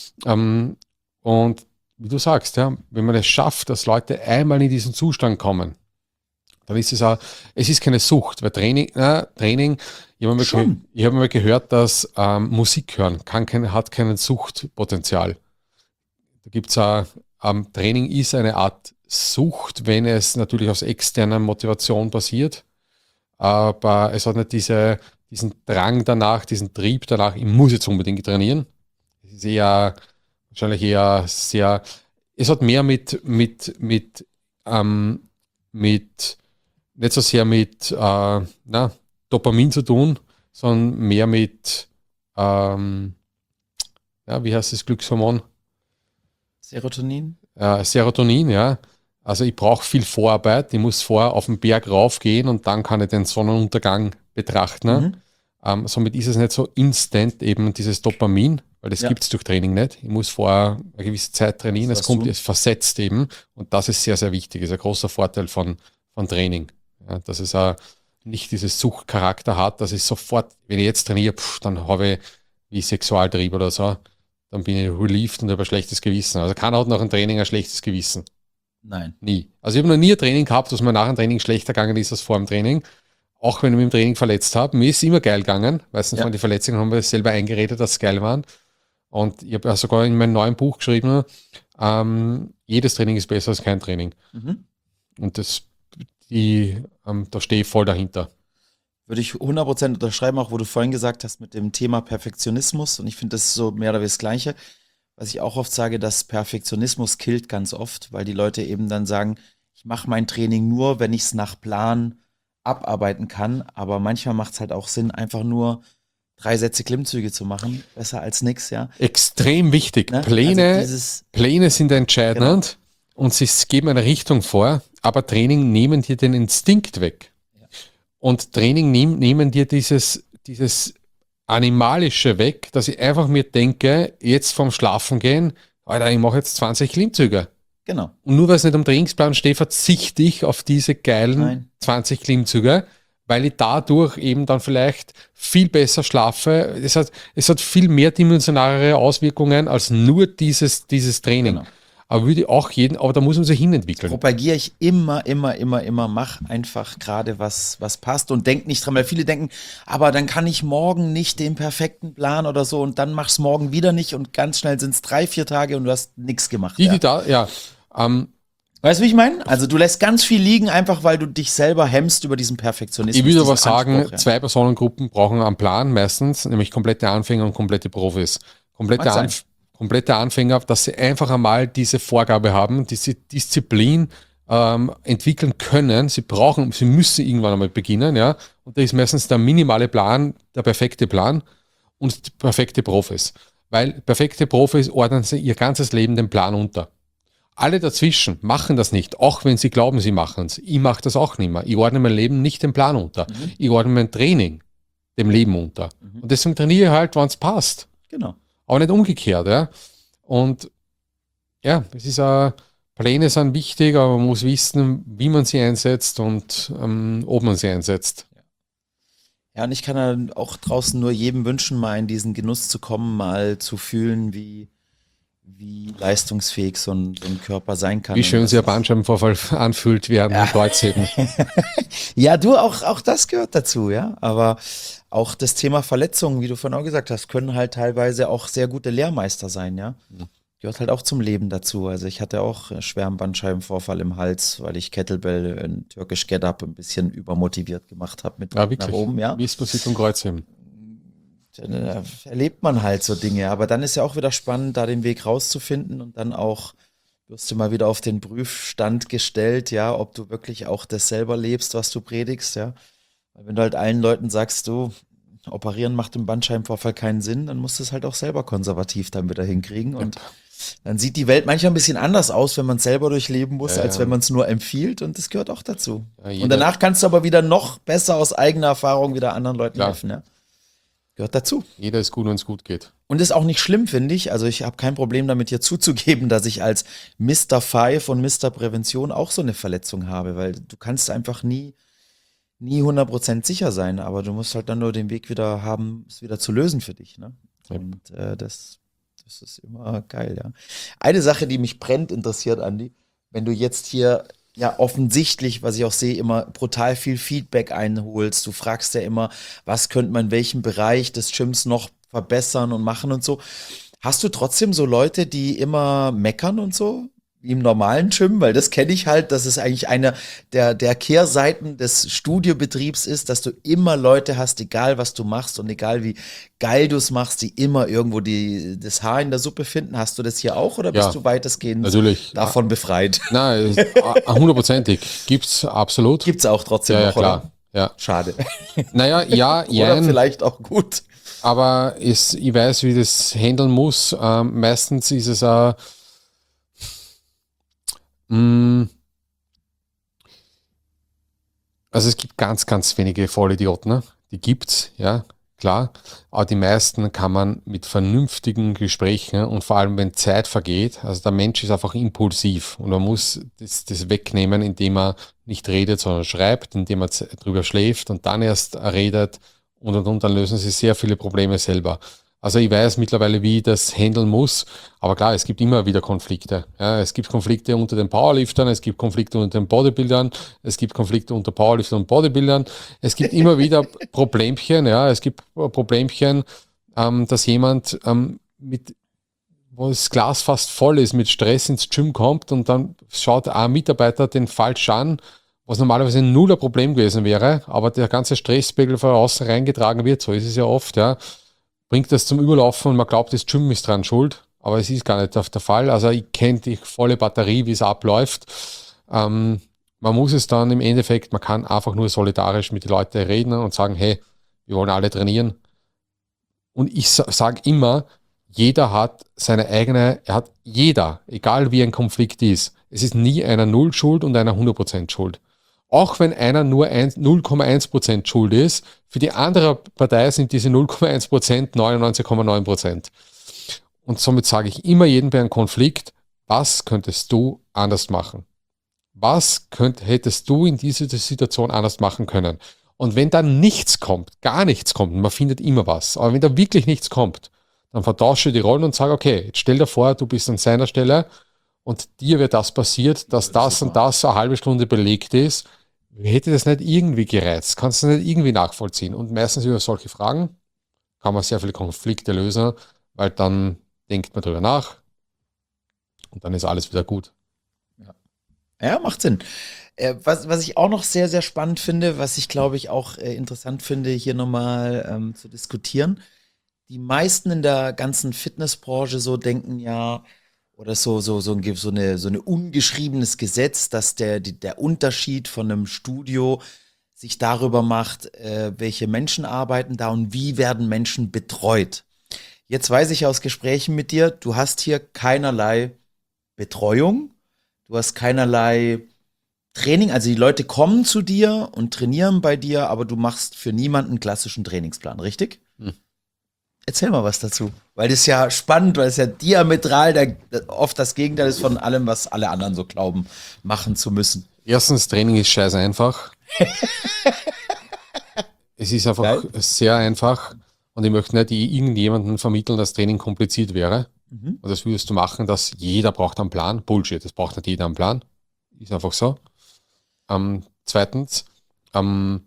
B: Ähm, und wie du sagst, ja, wenn man es schafft, dass Leute einmal in diesen Zustand kommen, dann ist es auch, es ist keine Sucht, weil Training, na, Training, ich habe mal, ge
A: Schon.
B: ich hab mal gehört, dass ähm, Musik hören kann kein, hat kein Suchtpotenzial. Da gibt es auch, ähm, Training ist eine Art Sucht, wenn es natürlich aus externer Motivation basiert, aber es hat nicht diese, diesen Drang danach, diesen Trieb danach, ich muss jetzt unbedingt trainieren. Es ist eher, wahrscheinlich eher sehr, es hat mehr mit, mit, mit, ähm, mit, nicht so sehr mit äh, na, Dopamin zu tun, sondern mehr mit, ähm, ja, wie heißt das Glückshormon?
A: Serotonin?
B: Äh, Serotonin, ja. Also ich brauche viel Vorarbeit, ich muss vorher auf den Berg raufgehen und dann kann ich den Sonnenuntergang betrachten. Ne?
A: Mhm.
B: Ähm, somit ist es nicht so instant eben dieses Dopamin, weil das
A: Ja.
B: gibt es durch Training nicht. Ich muss vorher eine gewisse Zeit trainieren,
A: Was
B: es kommt,
A: tun.
B: es versetzt eben, und das ist sehr, sehr wichtig, ist ein großer Vorteil von, von Training. Ja, dass es auch nicht dieses Suchtcharakter hat, dass ich sofort, wenn ich jetzt trainiere, pff, dann habe ich wie Sexualtrieb oder so, dann bin ich relieved und habe ein schlechtes Gewissen. Also keiner hat nach dem Training ein schlechtes Gewissen.
A: Nein.
B: Nie. Also ich habe noch nie ein Training gehabt, dass mir nach dem Training schlechter gegangen ist als vor dem Training. Auch wenn ich mich im Training verletzt habe. Mir ist immer geil gegangen. Meistens
A: Ja.
B: von den Verletzungen haben wir selber eingeredet, dass es geil waren. Und ich habe ja sogar in meinem neuen Buch geschrieben, ähm, jedes Training ist besser als kein Training.
A: Mhm.
B: Und das, die, ähm, da stehe ich voll dahinter.
A: Würde ich hundert Prozent unterschreiben, auch wo du vorhin gesagt hast mit dem Thema Perfektionismus. Und ich finde, das ist so mehr oder weniger das Gleiche. Was ich auch oft sage, dass Perfektionismus killt ganz oft, weil die Leute eben dann sagen, ich mache mein Training nur, wenn ich es nach Plan abarbeiten kann. Aber manchmal macht es halt auch Sinn, einfach nur drei Sätze Klimmzüge zu machen. Besser als nix, ja.
B: Extrem wichtig.
A: Ne?
B: Pläne,
A: Also dieses,
B: Pläne sind entscheidend und sie geben eine Richtung vor, aber Training nehmen dir den Instinkt weg.
A: Ja.
B: Und Training nehm, nehmen dir dieses, dieses Animalische weg, dass ich einfach mir denke, jetzt vorm Schlafen gehen, Alter, ich mache jetzt zwanzig Klimmzüge.
A: genau.
B: Und nur weil es nicht am Trainingsplan steht, verzichte ich auf diese geilen
A: Nein.
B: zwanzig Klimmzüge, weil ich dadurch eben dann vielleicht viel besser schlafe. Es hat, es hat viel mehr dimensionalere Auswirkungen als nur dieses, dieses Training.
A: Genau.
B: Aber würde ich auch jeden, aber da muss man sich hinentwickeln.
A: Propagiere ich immer, immer, immer, immer, mach einfach gerade was, was passt und denk nicht dran, weil viele denken, aber dann kann ich morgen nicht den perfekten Plan oder so und dann mach's morgen wieder nicht und ganz schnell sind es drei, vier Tage und du hast nichts gemacht.
B: Die,
A: ja.
B: die da, ja, ähm,
A: Weißt du, wie ich meine? Also du lässt ganz viel liegen, einfach weil du dich selber hemmst über diesen Perfektionismus.
B: ich würde aber
A: diesen
B: sagen,
A: Anspruch, ja.
B: zwei Personengruppen brauchen einen Plan meistens, nämlich komplette Anfänger und komplette Profis. Komplette,
A: Mag sein.
B: Anf komplette Anfänger, dass sie einfach einmal diese Vorgabe haben, diese Disziplin ähm, entwickeln können. Sie brauchen, sie müssen irgendwann einmal beginnen, ja. Und da ist meistens der minimale Plan, der perfekte Plan und die perfekte Profis. Weil perfekte Profis ordnen sie ihr ganzes Leben den Plan unter. Alle dazwischen machen das nicht, auch wenn sie glauben, sie machen es. Ich mache das auch nicht mehr. Ich ordne mein Leben nicht dem Plan unter.
A: Mhm.
B: Ich ordne mein Training dem Leben unter.
A: Mhm.
B: Und deswegen trainiere ich halt, wann es passt.
A: Genau.
B: Aber nicht umgekehrt. Ja? Und ja, es ist auch, Pläne sind wichtig, aber man muss wissen, wie man sie einsetzt und ähm, ob man sie einsetzt.
A: Ja, und ich kann dann auch draußen nur jedem wünschen, mal in diesen Genuss zu kommen, mal zu fühlen, wie, wie leistungsfähig so ein, so ein Körper sein kann.
B: Wie schön
A: Und
B: sich ein
A: das ist-
B: Bandscheibenvorfall anfühlt während dem Kreuzheben.
A: Ja, du, auch, auch das gehört dazu, ja. Aber auch das Thema Verletzungen, wie du vorhin auch gesagt hast, können halt teilweise auch sehr gute Lehrmeister sein, ja. Gehört halt auch zum Leben dazu. Also ich hatte auch äh, schweren Bandscheibenvorfall im Hals, weil ich Kettlebell, ein türkisch Get-Up, ein bisschen übermotiviert gemacht habe mit
B: Ja,
A: nach
B: wirklich.
A: oben, ja.
B: Wie ist passiert beim Kreuzheben?
A: Da erlebt man halt so Dinge. Aber dann ist ja auch wieder spannend, da den Weg rauszufinden und dann auch wirst du mal wieder auf den Prüfstand gestellt, ja, ob du wirklich auch das selber lebst, was du predigst, ja. Weil wenn du halt allen Leuten sagst, du, operieren macht im Bandscheibenvorfall keinen Sinn, dann musst du es halt auch selber konservativ dann wieder hinkriegen. Und dann sieht die Welt manchmal ein bisschen anders aus, wenn man es selber durchleben muss,
B: Ja,
A: als
B: ja.
A: wenn man es nur empfiehlt. Und das gehört auch dazu.
B: Ja, jeder-
A: und danach kannst du aber wieder noch besser aus eigener Erfahrung wieder anderen Leuten
B: Klar.
A: helfen, ja. Gehört dazu.
B: Jeder ist gut, wenn es gut geht.
A: Und ist auch nicht schlimm, finde ich. Also ich habe kein Problem damit, hier zuzugeben, dass ich als Mister Five und Mister Prävention auch so eine Verletzung habe, weil du kannst einfach nie, nie hundert Prozent sicher sein, aber du musst halt dann nur den Weg wieder haben, es wieder zu lösen für dich. Ne?
B: Ja.
A: Und äh, das, das ist immer geil, ja. Eine Sache, die mich brennend interessiert, Andi, wenn du jetzt hier ja offensichtlich, was ich auch sehe, immer brutal viel Feedback einholst. Du fragst ja immer, was könnte man in welchem Bereich des Gyms noch verbessern und machen und so. Hast du trotzdem so Leute, die immer meckern und so? Wie im normalen Gym? Weil das kenne ich halt, dass es eigentlich eine der, der Kehrseiten des Studiobetriebs ist, dass du immer Leute hast, egal was du machst und egal wie geil du es machst, die immer irgendwo die, das Haar in der Suppe finden. Hast du das hier auch oder bist
B: Ja,
A: du weitestgehend
B: Natürlich.
A: davon befreit?
B: Nein, es- a- hundertprozentig. Gibt's absolut.
A: Gibt's auch trotzdem
B: Ja, ja,
A: noch,
B: klar.
A: oder?
B: Ja.
A: Schade.
B: Naja, ja,
A: Oder
B: jein,
A: vielleicht auch gut.
B: aber es, ich weiß, wie ich das handeln muss. Ähm, meistens ist es auch, mh, also es gibt ganz, ganz wenige Vollidioten, ne? Die gibt's, ja, klar. Aber die meisten kann man mit vernünftigen Gesprächen und vor allem, wenn Zeit vergeht, also der Mensch ist einfach impulsiv und man muss das, das wegnehmen, indem er nicht redet, sondern schreibt, indem er z- drüber schläft und dann erst redet und und und, dann lösen sich sehr viele Probleme selber. Also ich weiß mittlerweile, wie ich das handeln muss. Aber klar, es gibt immer wieder Konflikte. Ja, es gibt Konflikte unter den Powerliftern, es gibt Konflikte unter den Bodybuildern, es gibt Konflikte unter Powerliftern und Bodybuildern. Es gibt immer wieder Problemchen, ja, es gibt Problemchen, ähm, dass jemand ähm, mit, wo das Glas fast voll ist, mit Stress ins Gym kommt und dann schaut ein Mitarbeiter den falsch an, was normalerweise null ein Problem gewesen wäre, aber der ganze Stresspegel von außen reingetragen wird, so ist es ja oft, ja, bringt das zum Überlaufen und man glaubt, das Gym ist dran schuld, aber es ist gar nicht der Fall. Also ich kenne die volle Batterie, wie es abläuft. Ähm, man muss es dann im Endeffekt, man kann einfach nur solidarisch mit den Leuten reden und sagen, hey, wir wollen alle trainieren. Und ich sage immer, jeder hat seine eigene, er hat jeder, egal wie ein Konflikt ist, es ist nie einer Null schuld und einer hundert Prozent schuld. Auch wenn einer nur null Komma eins Prozent schuld ist, für die andere Partei sind diese null Komma eins Prozent neunundneunzig Komma neun Prozent. Und somit sage ich immer jedem bei einem Konflikt, was könntest du anders machen? Was könnt, hättest du in dieser Situation anders machen können? Und wenn da nichts kommt, gar nichts kommt, man findet immer was, aber wenn da wirklich nichts kommt, dann vertausche die Rollen und sage, okay, jetzt stell dir vor, du bist an seiner Stelle und dir wird das passiert, dass das und das eine halbe Stunde belegt ist. Hätte das nicht irgendwie gereizt? Kannst du das nicht irgendwie nachvollziehen? Und meistens über solche Fragen kann man sehr viele Konflikte lösen, weil dann denkt man drüber nach und dann ist alles wieder gut.
A: Ja, ja, macht Sinn. Äh, was, was ich auch noch sehr, sehr spannend finde, was ich glaube ich auch äh, interessant finde, hier nochmal ähm, zu diskutieren. Die meisten in der ganzen Fitnessbranche so denken ja, oder so, so, so, ein, so, eine, so eine ungeschriebenes Gesetz, dass der, die, der Unterschied von einem Studio sich darüber macht, äh, welche Menschen arbeiten da und wie werden Menschen betreut. Jetzt weiß ich aus Gesprächen mit dir, du hast hier keinerlei Betreuung, du hast keinerlei Training, also die Leute kommen zu dir und trainieren bei dir, aber du machst für niemanden einen klassischen Trainingsplan, richtig? Hm. Erzähl mal was dazu, weil das ist ja spannend, weil es ja diametral der, oft das Gegenteil ist von allem, was alle anderen so glauben, machen zu müssen.
B: Erstens, Training ist scheiße einfach. Es ist einfach Geil. Sehr einfach und ich möchte nicht irgendjemandem vermitteln, dass Training kompliziert wäre. Mhm. Und das würdest du machen, dass jeder braucht einen Plan. Bullshit, das braucht nicht jeder einen Plan. Ist einfach so. Ähm, zweitens, ähm,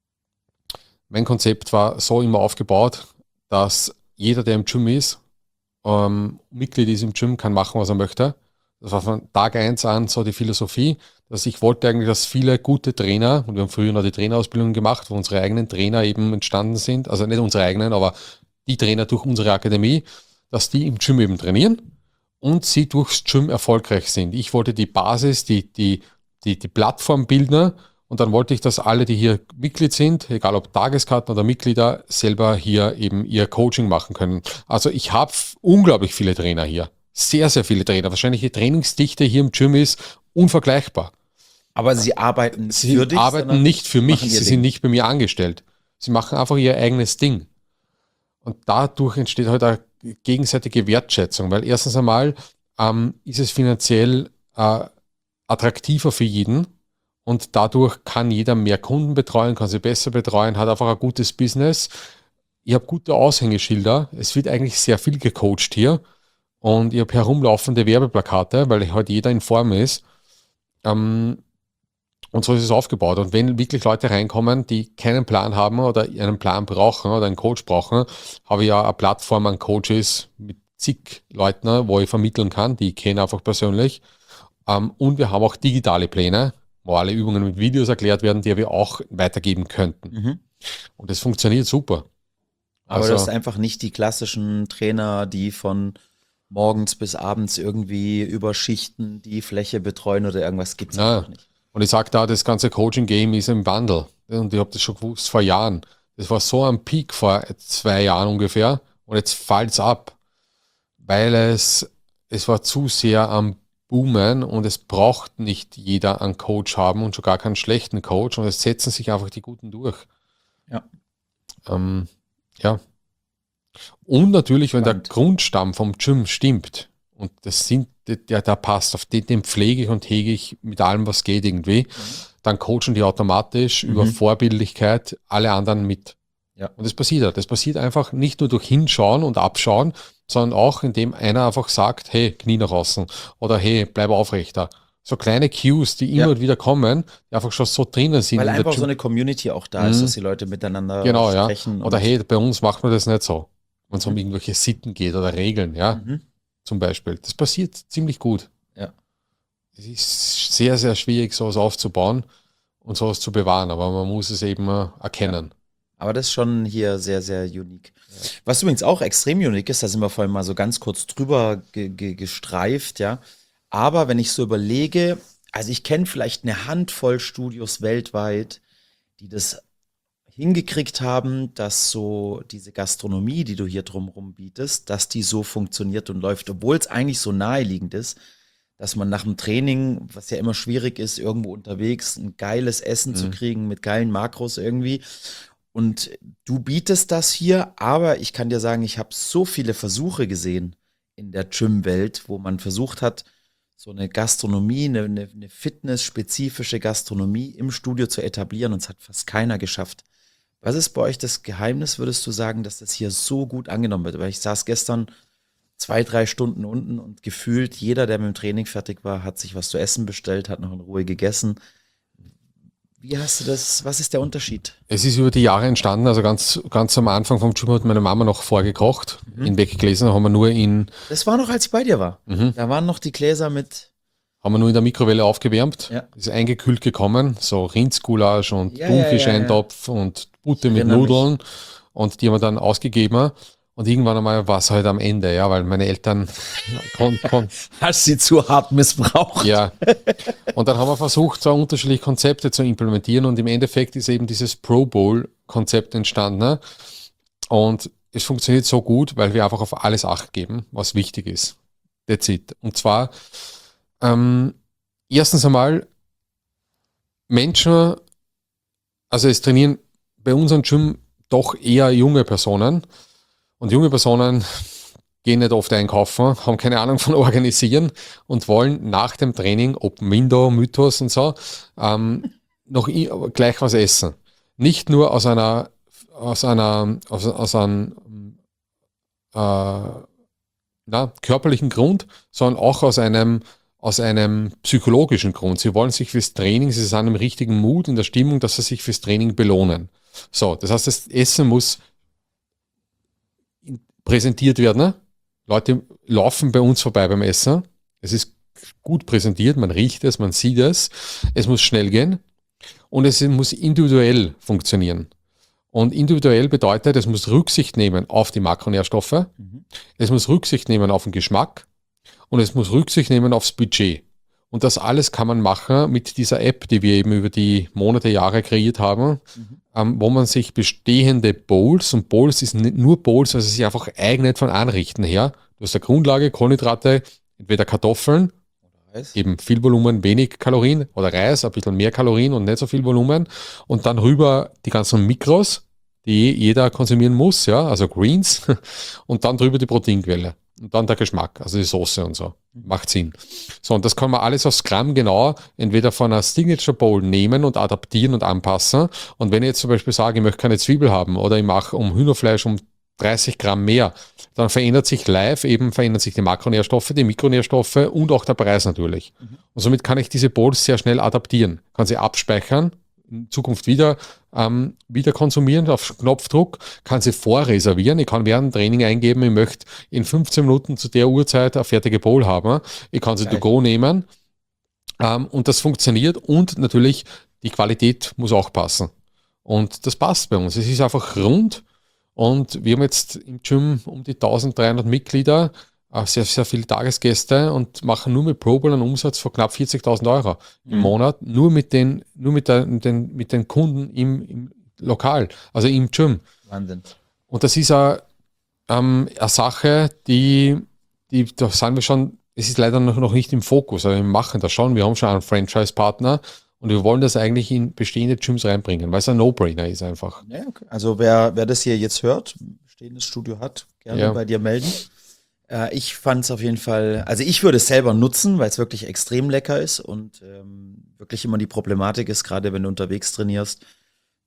B: mein Konzept war so immer aufgebaut, dass jeder, der im Gym ist, ähm, Mitglied ist im Gym, kann machen, was er möchte. Das war von Tag eins an so die Philosophie, dass ich wollte eigentlich, dass viele gute Trainer, und wir haben früher noch die Trainerausbildung gemacht, wo unsere eigenen Trainer eben entstanden sind, also nicht unsere eigenen, aber die Trainer durch unsere Akademie, dass die im Gym eben trainieren und sie durchs Gym erfolgreich sind. Ich wollte die Basis, die, die, die, die Plattform bilden. Und dann wollte ich, dass alle, die hier Mitglied sind, egal ob Tageskarten oder Mitglieder, selber hier eben ihr Coaching machen können. Also ich habe unglaublich viele Trainer hier. Sehr, sehr viele Trainer. Wahrscheinlich die Trainingsdichte hier im Gym ist unvergleichbar.
A: Aber sie arbeiten
B: sie
A: für dich?
B: Sie arbeiten nicht für mich. Sie sind nicht bei mir angestellt. Sie machen einfach ihr eigenes Ding. Und dadurch entsteht halt eine gegenseitige Wertschätzung. Weil erstens einmal ähm, ist es finanziell äh, attraktiver für jeden. Und dadurch kann jeder mehr Kunden betreuen, kann sie besser betreuen, hat einfach ein gutes Business. Ich habe gute Aushängeschilder. Es wird eigentlich sehr viel gecoacht hier. Und ich habe herumlaufende Werbeplakate, weil halt jeder in Form ist. Ähm, und so ist es aufgebaut. Und wenn wirklich Leute reinkommen, die keinen Plan haben oder einen Plan brauchen oder einen Coach brauchen, habe ich ja eine Plattform an Coaches mit zig Leuten, wo ich vermitteln kann. Die ich kenne einfach persönlich. Ähm, und wir haben auch digitale Pläne, wo alle Übungen mit Videos erklärt werden, die wir auch weitergeben könnten. Mhm. Und das funktioniert super.
A: Aber also, das ist einfach nicht die klassischen Trainer, die von morgens bis abends irgendwie über Schichten die Fläche betreuen oder irgendwas gibt es einfach nicht.
B: Und ich sage da, das ganze Coaching-Game ist im Wandel. Und ich habe das schon gewusst vor Jahren. Das war so am Peak vor zwei Jahren ungefähr. Und jetzt fällt es ab. Weil es, es war zu sehr am boomen und es braucht nicht jeder einen Coach haben und schon gar keinen schlechten Coach und es setzen sich einfach die Guten durch.
A: Ja.
B: Ähm, ja. Und natürlich, wenn Spannend. Der Grundstamm vom Gym stimmt und das sind, der, der passt, auf den, den pflege ich und hege ich mit allem, was geht irgendwie, mhm. dann coachen die automatisch mhm. über Vorbildlichkeit alle anderen mit.
A: Ja.
B: Und das passiert ja. Das passiert einfach nicht nur durch Hinschauen und Abschauen, sondern auch, indem einer einfach sagt, hey, Knie nach außen oder hey, bleib aufrechter. So kleine Cues, die immer
A: Ja.
B: und wieder kommen, die einfach schon so drinnen sind.
A: Weil
B: in der
A: einfach so
B: Gym-
A: eine Community auch da ist,
B: Mhm.
A: dass die Leute miteinander
B: Genau, ja.
A: sprechen.
B: Oder
A: und-
B: hey, bei uns macht man das nicht so. Wenn es um
A: Mhm.
B: irgendwelche Sitten geht oder Regeln, ja,
A: Mhm.
B: zum Beispiel. Das passiert ziemlich gut.
A: Ja.
B: Es ist sehr, sehr schwierig, sowas aufzubauen und sowas zu bewahren, aber man muss es eben äh, erkennen.
A: Aber das ist schon hier sehr, sehr unique. Was übrigens auch extrem unique ist, da sind wir vorhin mal so ganz kurz drüber ge ge gestreift, ja. Aber wenn ich so überlege, also ich kenne vielleicht eine Handvoll Studios weltweit, die das hingekriegt haben, dass so diese Gastronomie, die du hier drumherum bietest, dass die so funktioniert und läuft, obwohl es eigentlich so naheliegend ist, dass man nach dem Training, was ja immer schwierig ist, irgendwo unterwegs ein geiles Essen zu
B: Mhm.
A: kriegen mit geilen Makros irgendwie. Und du bietest das hier, aber ich kann dir sagen, ich habe so viele Versuche gesehen in der Gym-Welt, wo man versucht hat, so eine Gastronomie, eine, eine, eine fitnessspezifische Gastronomie im Studio zu etablieren, und es hat fast keiner geschafft. Was ist bei euch das Geheimnis, würdest du sagen, dass das hier so gut angenommen wird? Weil ich saß gestern zwei, drei Stunden unten und gefühlt jeder, der mit dem Training fertig war, hat sich was zu essen bestellt, hat noch in Ruhe gegessen. Wie hast du das, was ist der Unterschied?
B: Es ist über die Jahre entstanden, also ganz, ganz am Anfang vom Gym hat meine Mama noch vorgekocht.
A: Mhm.
B: In Weggläsern haben wir nur in,
A: Das war noch, als ich bei dir war.
B: Mhm.
A: Da waren noch die Gläser mit,
B: haben wir nur in der Mikrowelle aufgewärmt.
A: Ja.
B: Ist eingekühlt gekommen, so Rindsgulasch und
A: Ja,
B: Thunfischeintopf und Butter mit
A: erinnere mich.
B: Nudeln. Und die haben wir dann ausgegeben. Und irgendwann einmal war es halt am Ende, ja, weil meine Eltern kon, kon,
A: hast sie zu hart missbraucht.
B: ja. Und dann haben wir versucht, so unterschiedliche Konzepte zu implementieren und im Endeffekt ist eben dieses Pro Bowl-Konzept entstanden. Ne? Und es funktioniert so gut, weil wir einfach auf alles Acht geben, was wichtig ist. That's it. Und zwar, ähm, erstens einmal, Menschen, also es trainieren bei unserem Gym doch eher junge Personen. Und junge Personen gehen nicht oft einkaufen, haben keine Ahnung von Organisieren und wollen nach dem Training, Open Window, Mythos und so, ähm, noch i- gleich was essen. Nicht nur aus einer, aus einer, aus, aus einem äh, na, körperlichen Grund, sondern auch aus einem, aus einem psychologischen Grund. Sie wollen sich fürs Training, sie sind im richtigen Mut, in der Stimmung, dass sie sich fürs Training belohnen. So, das heißt, das Essen muss präsentiert werden. Ne? Leute laufen bei uns vorbei beim Essen. Es ist gut präsentiert, man riecht es, man sieht es. Es muss schnell gehen und es muss individuell funktionieren. Und individuell bedeutet, es muss Rücksicht nehmen auf die Makronährstoffe,
A: Mhm.
B: es muss Rücksicht nehmen auf den Geschmack und es muss Rücksicht nehmen aufs Budget. Und das alles kann man machen mit dieser App, die wir eben über die Monate, Jahre kreiert haben,
A: Mhm.
B: ähm, wo man sich bestehende Bowls, und Bowls ist nicht nur Bowls, also es sich einfach eignet von Anrichten her. Du hast eine Grundlage, Kohlenhydrate, entweder Kartoffeln,
A: Reis.
B: eben viel Volumen, wenig Kalorien, oder Reis, ein bisschen mehr Kalorien und nicht so viel Volumen. Und dann rüber die ganzen Mikros, die jeder konsumieren muss, ja, also Greens, und dann drüber die Proteinquelle. Und dann der Geschmack, also die Soße und so. Macht Sinn. So, und das kann man alles aufs Gramm genau entweder von einer Signature Bowl nehmen und adaptieren und anpassen. Und wenn ich jetzt zum Beispiel sage, ich möchte keine Zwiebel haben oder ich mache um Hühnerfleisch um dreißig Gramm mehr, dann verändert sich live eben, verändern sich die Makronährstoffe, die Mikronährstoffe und auch der Preis natürlich.
A: Mhm.
B: Und somit kann ich diese Bowls sehr schnell adaptieren. Kann sie abspeichern, in Zukunft wieder, ähm, wieder konsumieren auf Knopfdruck, kann sie vorreservieren. Ich kann während dem Training eingeben, ich möchte in fünfzehn Minuten zu der Uhrzeit eine fertige Bowl haben. Ich kann sie
A: Geil.
B: to go nehmen ähm, und das funktioniert und natürlich die Qualität muss auch passen. Und das passt bei uns. Es ist einfach rund und wir haben jetzt im Gym um die dreizehnhundert Mitglieder, äh, sehr, sehr viele Tagesgäste und machen nur mit Pro Bowl einen Umsatz von knapp vierzigtausend Euro im
A: Mhm.
B: Monat, nur mit den, nur mit, der, mit, den, mit den Kunden im, im Lokal, also im Gym.
A: Wahnsinn.
B: Und das ist eine, ähm, eine Sache, die, die, da sind wir schon, es ist leider noch, noch nicht im Fokus, aber wir machen das schon, wir haben schon einen Franchise-Partner und wir wollen das eigentlich in bestehende Gyms reinbringen, weil es ein No-Brainer ist einfach.
A: Ja, okay. Also wer, wer das hier jetzt hört, bestehendes Studio hat, gerne
B: Ja.
A: bei dir melden. Äh, ich fand es auf jeden Fall, also ich würde es selber nutzen, weil es wirklich extrem lecker ist und ähm, wirklich immer die Problematik ist, gerade wenn du unterwegs trainierst,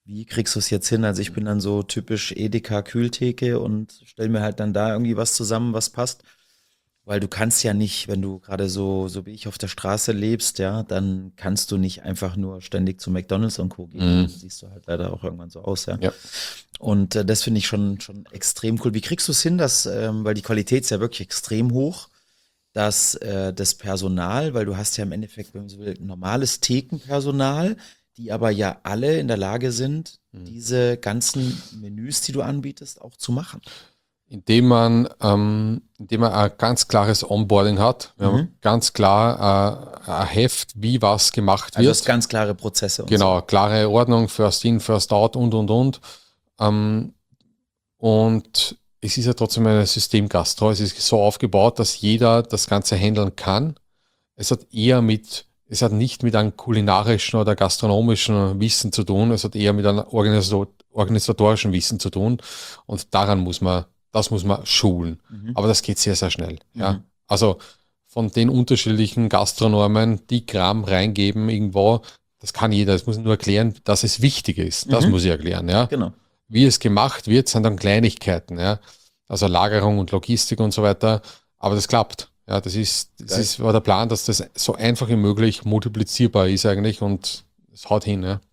A: Wie kriegst du es jetzt hin? Also ich bin dann so typisch Edeka Kühltheke und stell mir halt dann da irgendwie was zusammen, was passt. Weil du kannst ja nicht, wenn du gerade so, so wie ich auf der Straße lebst, ja, dann kannst du nicht einfach nur ständig zu McDonald's und Co. gehen.
B: Mhm.
A: Dann siehst du halt leider auch irgendwann so aus, ja.
B: Ja.
A: Und äh, das finde ich schon, schon extrem cool. Wie kriegst du es hin, dass, ähm, weil die Qualität ist ja wirklich extrem hoch, dass äh, das Personal, weil du hast ja im Endeffekt, wenn man so will, normales Thekenpersonal, die aber ja alle in der Lage sind, diese ganzen Menüs, die du anbietest, auch zu machen.
B: Indem man, ähm, indem man ein ganz klares Onboarding hat, wir
A: Mhm.
B: haben ganz klar äh, ein Heft, wie was gemacht
A: Also
B: wird.
A: das ganz klare Prozesse und
B: Genau, klare Ordnung, First in, First out und, und, und. Ähm, und es ist ja trotzdem eine Systemgastro. Es ist so aufgebaut, dass jeder das Ganze handeln kann. Es hat eher mit, es hat nicht mit einem kulinarischen oder gastronomischen Wissen zu tun. Es hat eher mit einem organisator- organisatorischen Wissen zu tun. Und daran muss man, das muss man schulen.
A: so. Mhm.
B: Aber das geht sehr, sehr schnell. Ja.
A: Mhm.
B: Also von den unterschiedlichen Gastronomen, die Gramm reingeben irgendwo, das kann jeder. Das muss nur erklären, dass es wichtig ist. Das
A: Mhm.
B: muss ich erklären. Ja.
A: Genau.
B: Wie es gemacht wird, sind dann Kleinigkeiten. Ja. Also Lagerung und Logistik und so weiter. Aber das klappt. Ja, das ist, das
A: Geil.
B: ist, war der Plan, dass das so einfach wie möglich multiplizierbar ist eigentlich und es haut hin. Ja.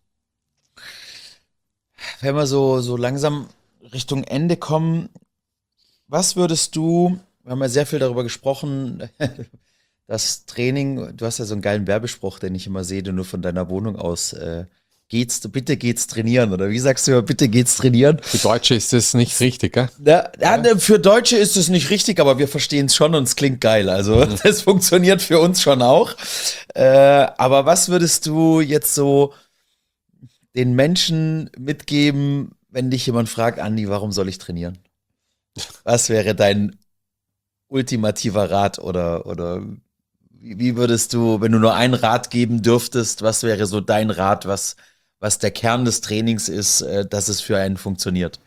A: Wenn wir so, so langsam Richtung Ende kommen, was würdest du, wir haben ja sehr viel darüber gesprochen, das Training, du hast ja so einen geilen Werbespruch, den ich immer sehe, den nur von deiner Wohnung aus, äh, geht's, bitte geht's trainieren, oder wie sagst du immer, bitte geht's trainieren?
B: Für Deutsche ist das nicht richtig, gell?
A: Ja, ja, ne, für Deutsche ist es nicht richtig, aber wir verstehen es schon und es klingt geil. Also das funktioniert für uns schon auch. Äh, aber was würdest du jetzt so den Menschen mitgeben, wenn dich jemand fragt, Andi, warum soll ich trainieren? Was wäre dein ultimativer Rat oder, oder wie, wie würdest du, wenn du nur einen Rat geben dürftest, was wäre so dein Rat, was, was der Kern des Trainings ist, äh, dass es für einen funktioniert?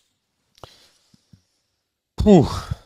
B: Puh.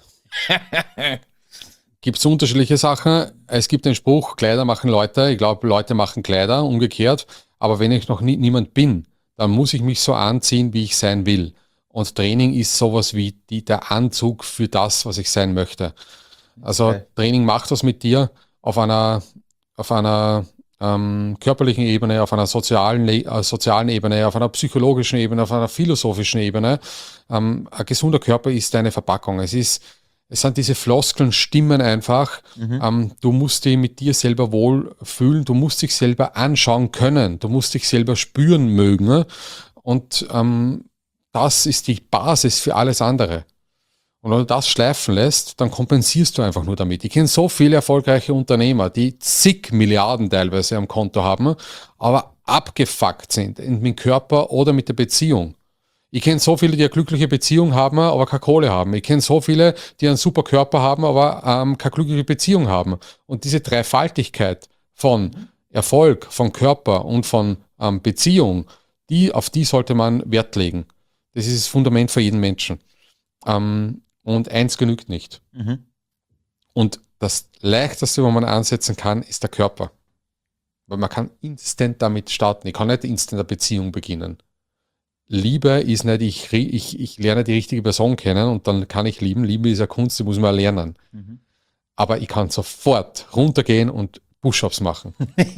B: Gibt es unterschiedliche Sachen. Es gibt den Spruch, Kleider machen Leute. Ich glaube, Leute machen Kleider, umgekehrt. Aber wenn ich noch nie, niemand bin, dann muss ich mich so anziehen, wie ich sein will. Und Training ist sowas wie die, der Anzug für das, was ich sein möchte. Also
A: Okay.
B: Training macht was mit dir auf einer, auf einer ähm, körperlichen Ebene, auf einer sozialen, Le- äh, sozialen Ebene, auf einer psychologischen Ebene, auf einer philosophischen Ebene. Ähm, ein gesunder Körper ist deine Verpackung. Es ist, es sind diese Floskeln, Stimmen einfach.
A: Mhm.
B: Ähm, du musst dich mit dir selber wohlfühlen, du musst dich selber anschauen können, du musst dich selber spüren mögen. Und ähm, das ist die Basis für alles andere. Und wenn du das schleifen lässt, dann kompensierst du einfach nur damit. Ich kenne so viele erfolgreiche Unternehmer, die zig Milliarden teilweise am Konto haben, aber abgefuckt sind mit dem Körper oder mit der Beziehung. Ich kenne so viele, die eine glückliche Beziehung haben, aber keine Kohle haben. Ich kenne so viele, die einen super Körper haben, aber ähm, keine glückliche Beziehung haben. Und diese Dreifaltigkeit von Erfolg, von Körper und von ähm, Beziehung, die, auf die sollte man Wert legen. Das ist das Fundament für jeden Menschen. Ähm, und eins genügt nicht.
A: Mhm.
B: Und das Leichteste, wo man ansetzen kann, ist der Körper. Weil man kann instant damit starten. Ich kann nicht instant eine Beziehung beginnen. Liebe ist nicht, ich, ich, ich lerne die richtige Person kennen und dann kann ich lieben. Liebe ist eine Kunst, die muss man lernen.
A: Mhm.
B: Aber ich kann sofort runtergehen und Push-Ups machen.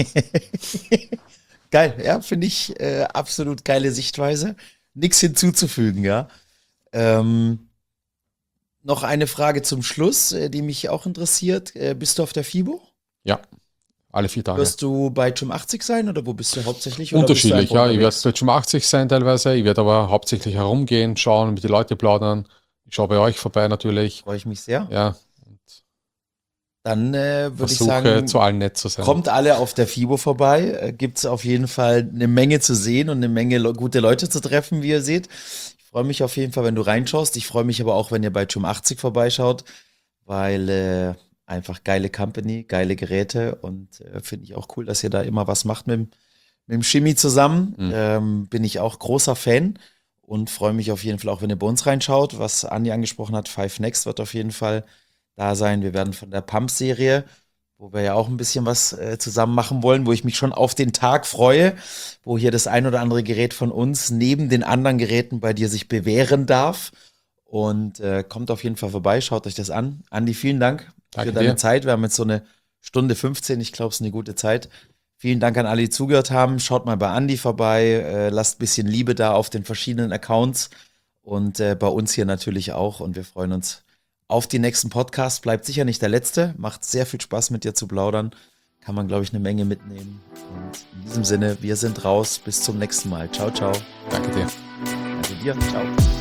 A: Geil, ja, finde ich äh, absolut geile Sichtweise. Nichts hinzuzufügen, ja. Ähm, noch eine Frage zum Schluss, äh, die mich auch interessiert. Äh, bist du auf der FIBO?
B: Ja, alle vier Tage.
A: Wirst du bei Gym achtzig sein oder wo bist du hauptsächlich? Oder bist du
B: Unterschiedlich,
A: einfach
B: ja. Ich werde
A: unterwegs?
B: bei Gym achtzig sein teilweise. Ich werde aber hauptsächlich herumgehen, schauen, mit den Leuten plaudern. Ich schaue bei euch vorbei natürlich.
A: Freue ich mich sehr.
B: Ja,
A: Dann äh, würde ich
B: versuche
A: sagen,
B: zu allen nett zu sein.
A: kommt alle auf der FIBO vorbei. Äh, Gibt es auf jeden Fall eine Menge zu sehen und eine Menge le gute Leute zu treffen, wie ihr seht. Ich freue mich auf jeden Fall, wenn du reinschaust. Ich freue mich aber auch, wenn ihr bei Gym achtzig vorbeischaut, weil äh, einfach geile Company, geile Geräte und äh, finde ich auch cool, dass ihr da immer was macht mit, dem- mit dem Shimmy zusammen.
B: Mhm.
A: Ähm, bin ich auch großer Fan und freue mich auf jeden Fall auch, wenn ihr bei uns reinschaut. Was Andi angesprochen hat, Five Next wird auf jeden Fall da sein. Wir werden von der Pump-Serie, wo wir ja auch ein bisschen was äh, zusammen machen wollen, wo ich mich schon auf den Tag freue, wo hier das ein oder andere Gerät von uns neben den anderen Geräten bei dir sich bewähren darf. Und äh, kommt auf jeden Fall vorbei, schaut euch das an. Andi, vielen Dank
B: Danke
A: für deine
B: dir.
A: Zeit. Wir haben jetzt so eine Stunde fünfzehn, ich glaube, es ist eine gute Zeit. Vielen Dank an alle, die zugehört haben. Schaut mal bei Andi vorbei, äh, lasst ein bisschen Liebe da auf den verschiedenen Accounts und äh, bei uns hier natürlich auch. Und wir freuen uns auf die nächsten Podcasts. Bleibt sicher nicht der letzte. Macht sehr viel Spaß, mit dir zu plaudern. Kann man, glaube ich, eine Menge mitnehmen. Und in diesem Sinne, wir sind raus. Bis zum nächsten Mal. Ciao, ciao.
B: Danke dir.
A: Danke dir. Ciao.